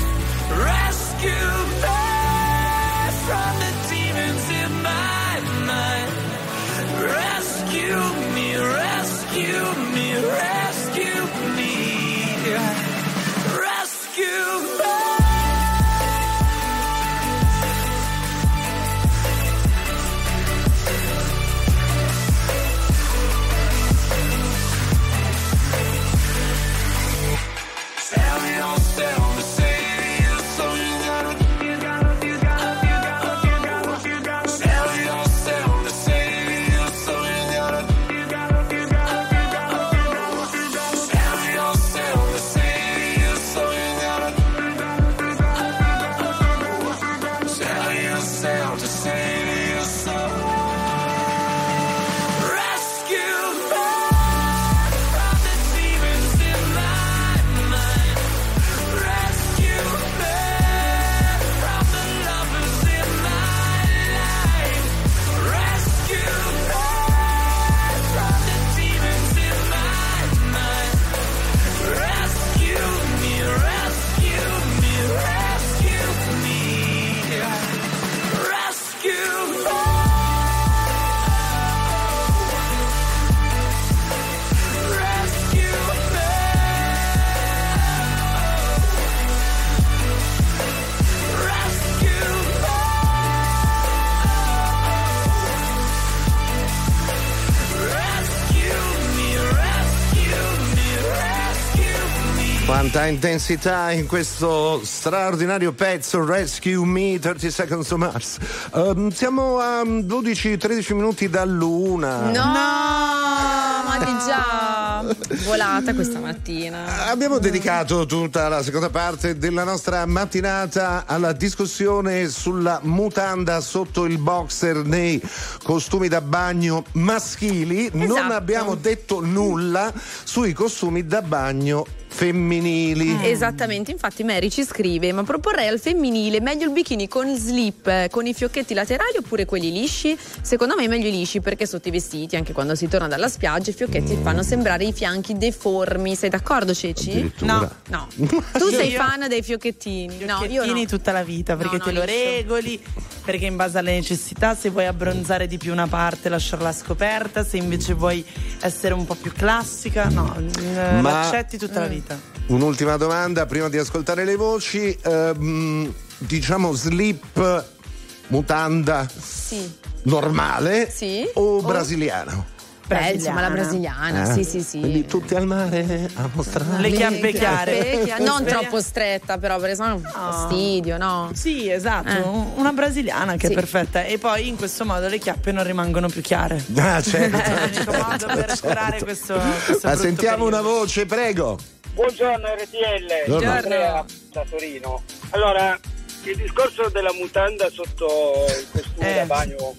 Quanta intensità in questo straordinario pezzo Rescue Me, thirty Seconds to Mars. Um, siamo a dodici tredici minuti dall'una. No, ma di già volata questa mattina. Abbiamo dedicato tutta la seconda parte della nostra mattinata alla discussione sulla mutanda sotto il boxer nei costumi da bagno maschili. Esatto. Non abbiamo detto nulla sui costumi da bagno femminili. Mm. Esattamente, infatti Mary ci scrive: ma proporrei al femminile meglio il bikini con slip, eh, con i fiocchetti laterali oppure quelli lisci? Secondo me meglio i lisci, perché sotto i vestiti, anche quando si torna dalla spiaggia, i fiocchetti mm. fanno sembrare i fianchi deformi. Sei d'accordo, Ceci? No, no. Tu sei io, fan dei fiocchettini? No, io no. Tutta la vita, perché no, te no, lo liscio. regoli, perché in base alle necessità, se vuoi abbronzare di più una parte, lasciarla scoperta, se invece vuoi essere un po' più classica, no, Ma... l'accetti tutta mm. la vita. Un'ultima domanda prima di ascoltare le voci. Ehm, diciamo slip, mutanda sì. normale sì. o brasiliano? Beh, insomma, la brasiliana, eh? sì, sì, sì. Quindi tutti al mare a mostrare le chiappe chiare. chiappe chiare. Non troppo stretta, però, perché sennò è un fastidio, no? Sì, esatto, Eh. una brasiliana che Sì. è perfetta. E poi in questo modo le chiappe non rimangono più chiare. Ah, certo. È l'unico modo per superare questo, questo Ma brutto sentiamo periodo. una voce, prego. Buongiorno R T L, Buongiorno. Andrea da Torino. Allora, il discorso della mutanda sotto il costume Eh. da bagno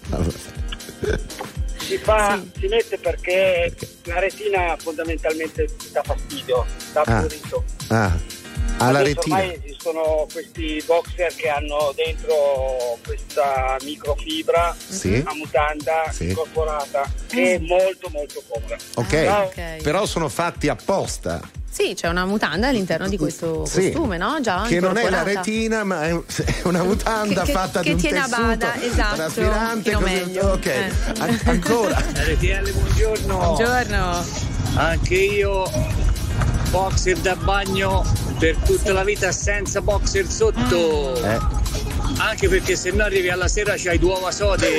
si fa, si mette perché la retina fondamentalmente dà fastidio, dà Ah. prurito. Ah, alla Adesso retina. ormai esistono questi boxer che hanno dentro questa microfibra, Sì. una mutanda Sì. incorporata che è molto molto comoda. Ok, Però- ok. però sono fatti apposta. Sì, c'è una mutanda all'interno di questo Sì. costume, no? Già Che non è la incorporata. retina, ma è è una mutanda Che- che- fatta che di un tiene a tessuto bada, esatto, traspirante. un pochino così- meglio. Ok, Eh. An- ancora. R T L, buongiorno. Buongiorno. Anche io boxer da bagno per tutta la vita senza boxer sotto. Eh. Anche perché se no arrivi alla sera c'hai due uova sode.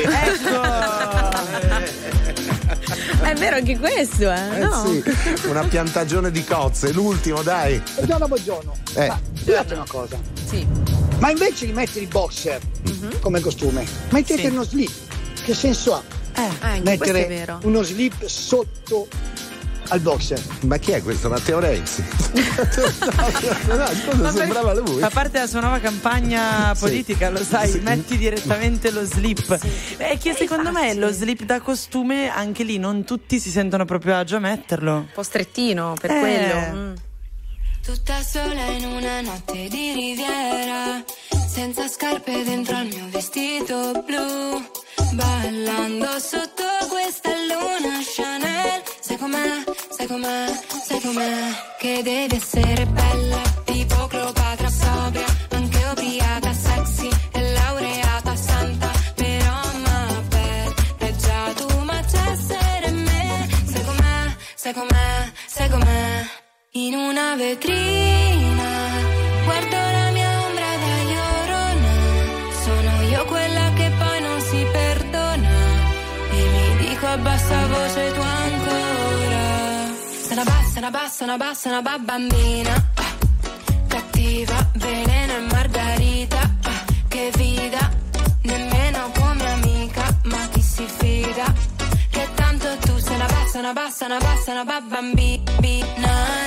È vero anche questo, eh? Eh no? sì, una piantagione di cozze, l'ultimo, dai. Buongiorno, buongiorno. Eh. Ma scusate una cosa. Sì. Ma invece di mettere il boxer Mhm. come costume, mettete Sì. uno slip. Che senso ha? Eh, anche questo è mettere vero. uno slip sotto al boxer? Ma chi è questo? Matteo Renzi? no, no, scusa, sembrava lui. Fa parte della sua nuova campagna Sì. politica, lo sai, Sì. metti direttamente lo slip. È che secondo me lo slip da costume, anche lì non tutti si sentono proprio a agio a metterlo. Un po' strettino per Eh. quello. Mm. Tutta sola in una notte di riviera, senza scarpe dentro al mio vestito blu, ballando sotto questa luna Chanel. Sai com'è, sai com'è, sai com'è, che deve essere bella, tipo Cleopatra, sobria, anche ubriaca, sexy e laureata, santa, però ma per è già tu, ma c'è essere me. Sai com'è, sai com'è, sai com'è. In una vetrina guardo la mia ombra da Llorona. Sono io quella che poi non si perdona. E mi dico a bassa voce tu ancora. Sei una bassa, una bassa, una bassa, una ba- bambina cattiva, veleno e margarita. Che vita, nemmeno come amica, ma ti si fida. Che tanto tu sei una bassa, una bassa, una bassa, una ba- bambina.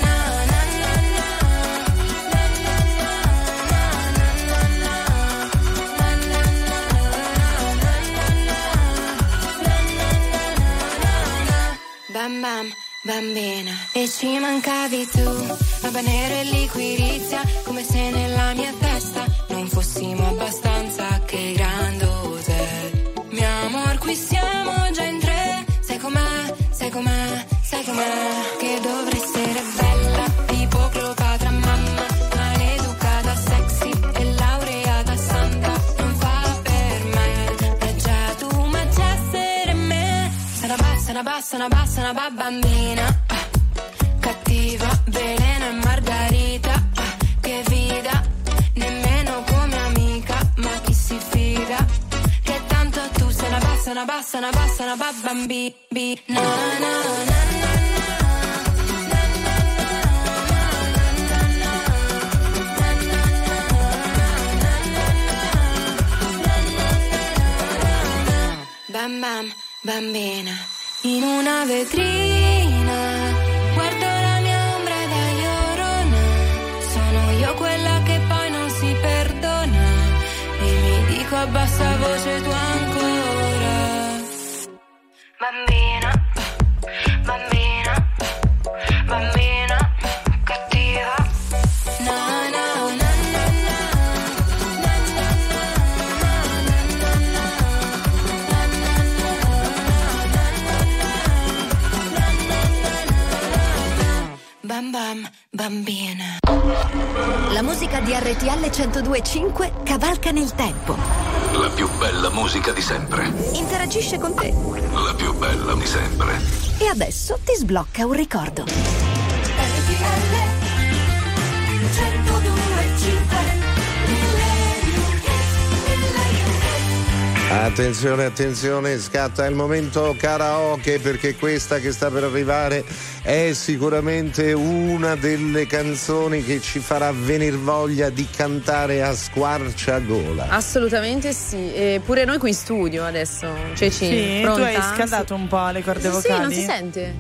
Bam bam, bambina. E ci mancavi tu, roba nera e liquirizia, come se nella mia testa non fossimo abbastanza. Che grande hotel. Mio amor, qui siamo già in tre. Sai com'è, sai com'è, sai com'è, che dovrei essere bella, tipo Cleopatra, mamma, maleducata, sexy e laureata, santa, non fa per me. È già tu, ma c'è essere me. Sei una bassa, una bassa, una bassa, una ba- bambina cattiva, veleno e margarita. Che vita, nemmeno come amica, ma chi si fida. Che tanto tu sei una bassa, una bassa, una bassa, una ba- bambina. Na, na, na, na, na. bambina in una vetrina, guardo la mia ombra da llorona, sono io quella che poi non si perdona e mi dico a bassa voce tu ancora, bambina, bambina, bambina cattiva, na na na na na. Bam bam, bambina. La musica di R T L centodue e cinque cavalca nel tempo. La più bella musica di sempre. Interagisce con te. La più bella di sempre. E adesso ti sblocca un ricordo. R T L centodue e cinque. Attenzione, attenzione, scatta il momento karaoke, perché questa che sta per arrivare è sicuramente una delle canzoni che ci farà venir voglia di cantare a squarciagola. Assolutamente sì, e pure noi qui in studio adesso. Ceci, sì, pronta? tu hai scaldato un po' le corde sì, vocali. Sì, non si sente.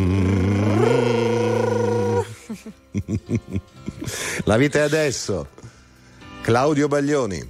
La vita è adesso. Claudio Baglioni.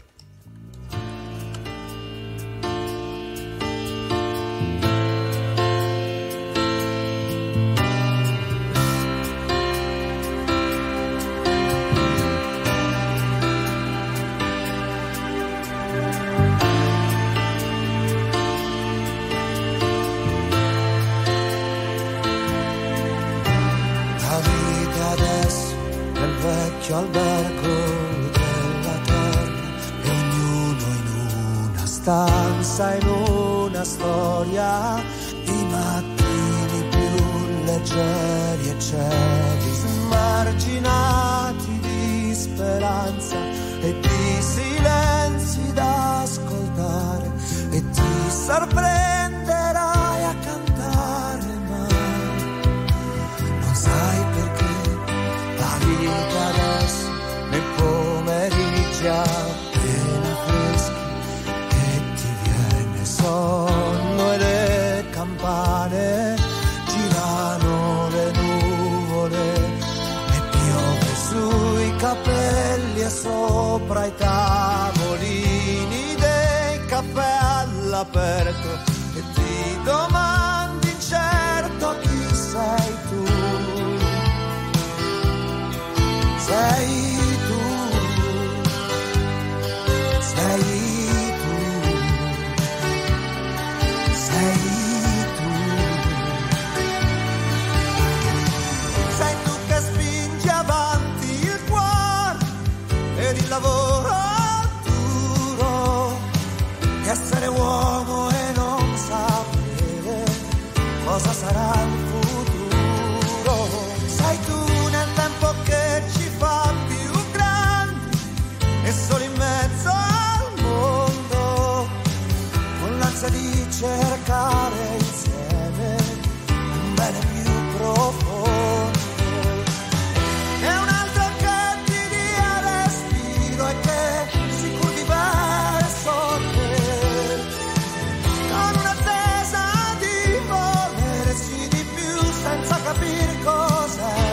Albergo della terra e ognuno in una stanza, in una storia, i mattini più leggeri e cieli smarginati di speranza e di silenzi da ascoltare, e ti sorprenderai a cantare, ma non sai perché la vita adesso nei pomeriggi appena freschi, che ti viene sonno e le campane girano le nuvole e piove sui capelli e sopra i tavolini dei caffè all'aperto, e ti domandi incerto chi sei tu. Sei tu, sei tu, sei tu. Sei tu che spingi avanti il cuore ed il lavoro duro, di essere uomo e non sapere cosa sarà il futuro. Sei tu nel tempo che ci fa più grandi e solo in mezzo al mondo, con l'ansia di cercare insieme un bene più profondo, e un altro che ti dia respiro e che si curvi verso te, con un'attesa di volere sì di più senza capire cos'è.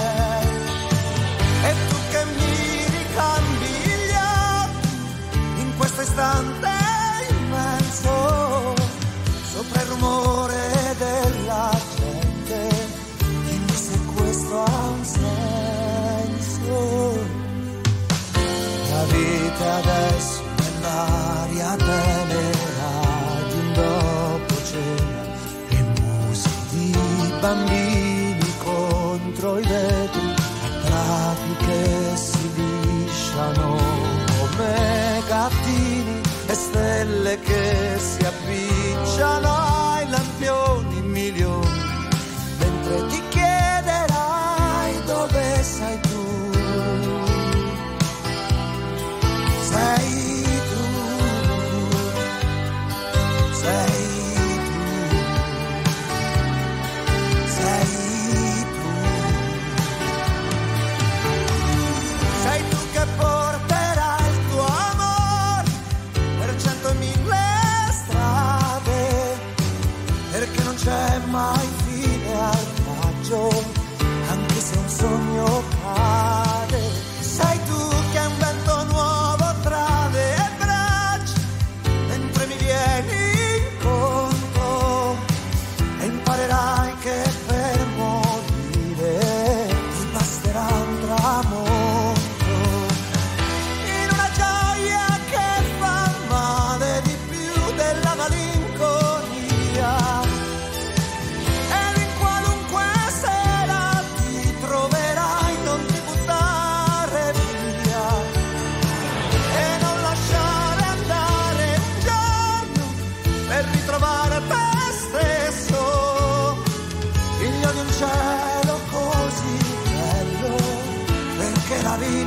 Istante immenso, sopra il rumore della gente, dimmi se questo ha un senso. La vita adesso nell'aria tenera di un dopo cena, e musiche di bambini contro i vetri, e prati che si lisciano come gattini, e stelle che si appicciano ai lampioni milioni, mentre ti chiederai dove sei tu. Sei tu, sei tu, sei tu, sei tu che porterai il tuo amore per cento mille strade.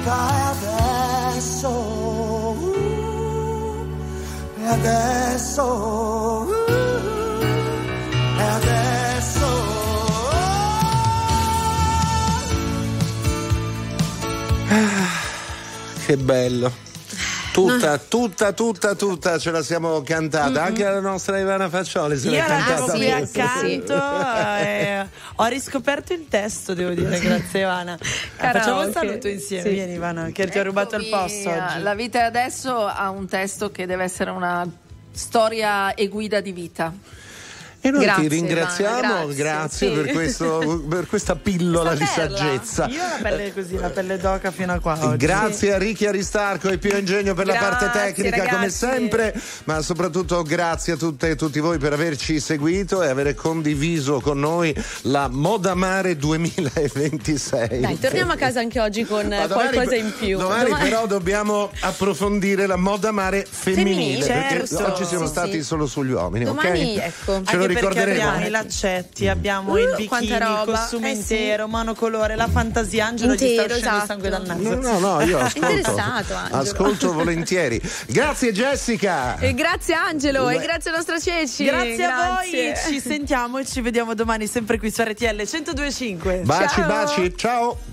vita è adesso, uh, è adesso, uh, è adesso. Ah, che bello. Tutta, tutta, tutta, tutta ce la siamo cantata. Mm-hmm. Anche la nostra Ivana Faccioli se Io l'ha cantata. qui accanto eh, ho riscoperto il testo, devo dire, grazie Ivana. Karaoke. Facciamo un saluto insieme, Sì. vieni Ivana, che ti ho rubato il posto oggi. La vita è adesso ha un testo che deve essere una storia e guida di vita. E noi Grazie, ti ringraziamo, Ivana, grazie, grazie, sì. per, questo, per questa pillola di saggezza. Io ho la pelle così, la pelle d'oca fino a qua oggi. Grazie a Ricky Aristarco e Pio Ingegno per Grazie, la parte tecnica, ragazzi. come sempre, ma soprattutto grazie a tutte e tutti voi per averci seguito e aver condiviso con noi la Moda Mare duemilaventisei. Dai, torniamo a casa anche oggi con Ma eh, domani- qualcosa in più. Domani, Domani- però dobbiamo approfondire la Moda Mare femminile, Femminile, perché certo. oggi siamo Sì, stati sì. solo sugli uomini, Domani, ok? ecco. Ce lo Anche perché ricorderemo. abbiamo i laccetti, abbiamo Uh, il quanta bikini, il roba. costume Eh, sì. intero, monocolore, la fantasia. Angelo gli sta Intero, uscendo il esatto. sangue dal naso. No, no, no, io ascolto. Interessato, Angelo. Ascolto volentieri. Grazie Jessica. E grazie Angelo Beh. e grazie alla nostra Ceci. Grazie, a voi, Grazie. ci sentiamo e ci vediamo domani sempre qui su R T L centodue e cinque. Baci, Ciao. baci, ciao.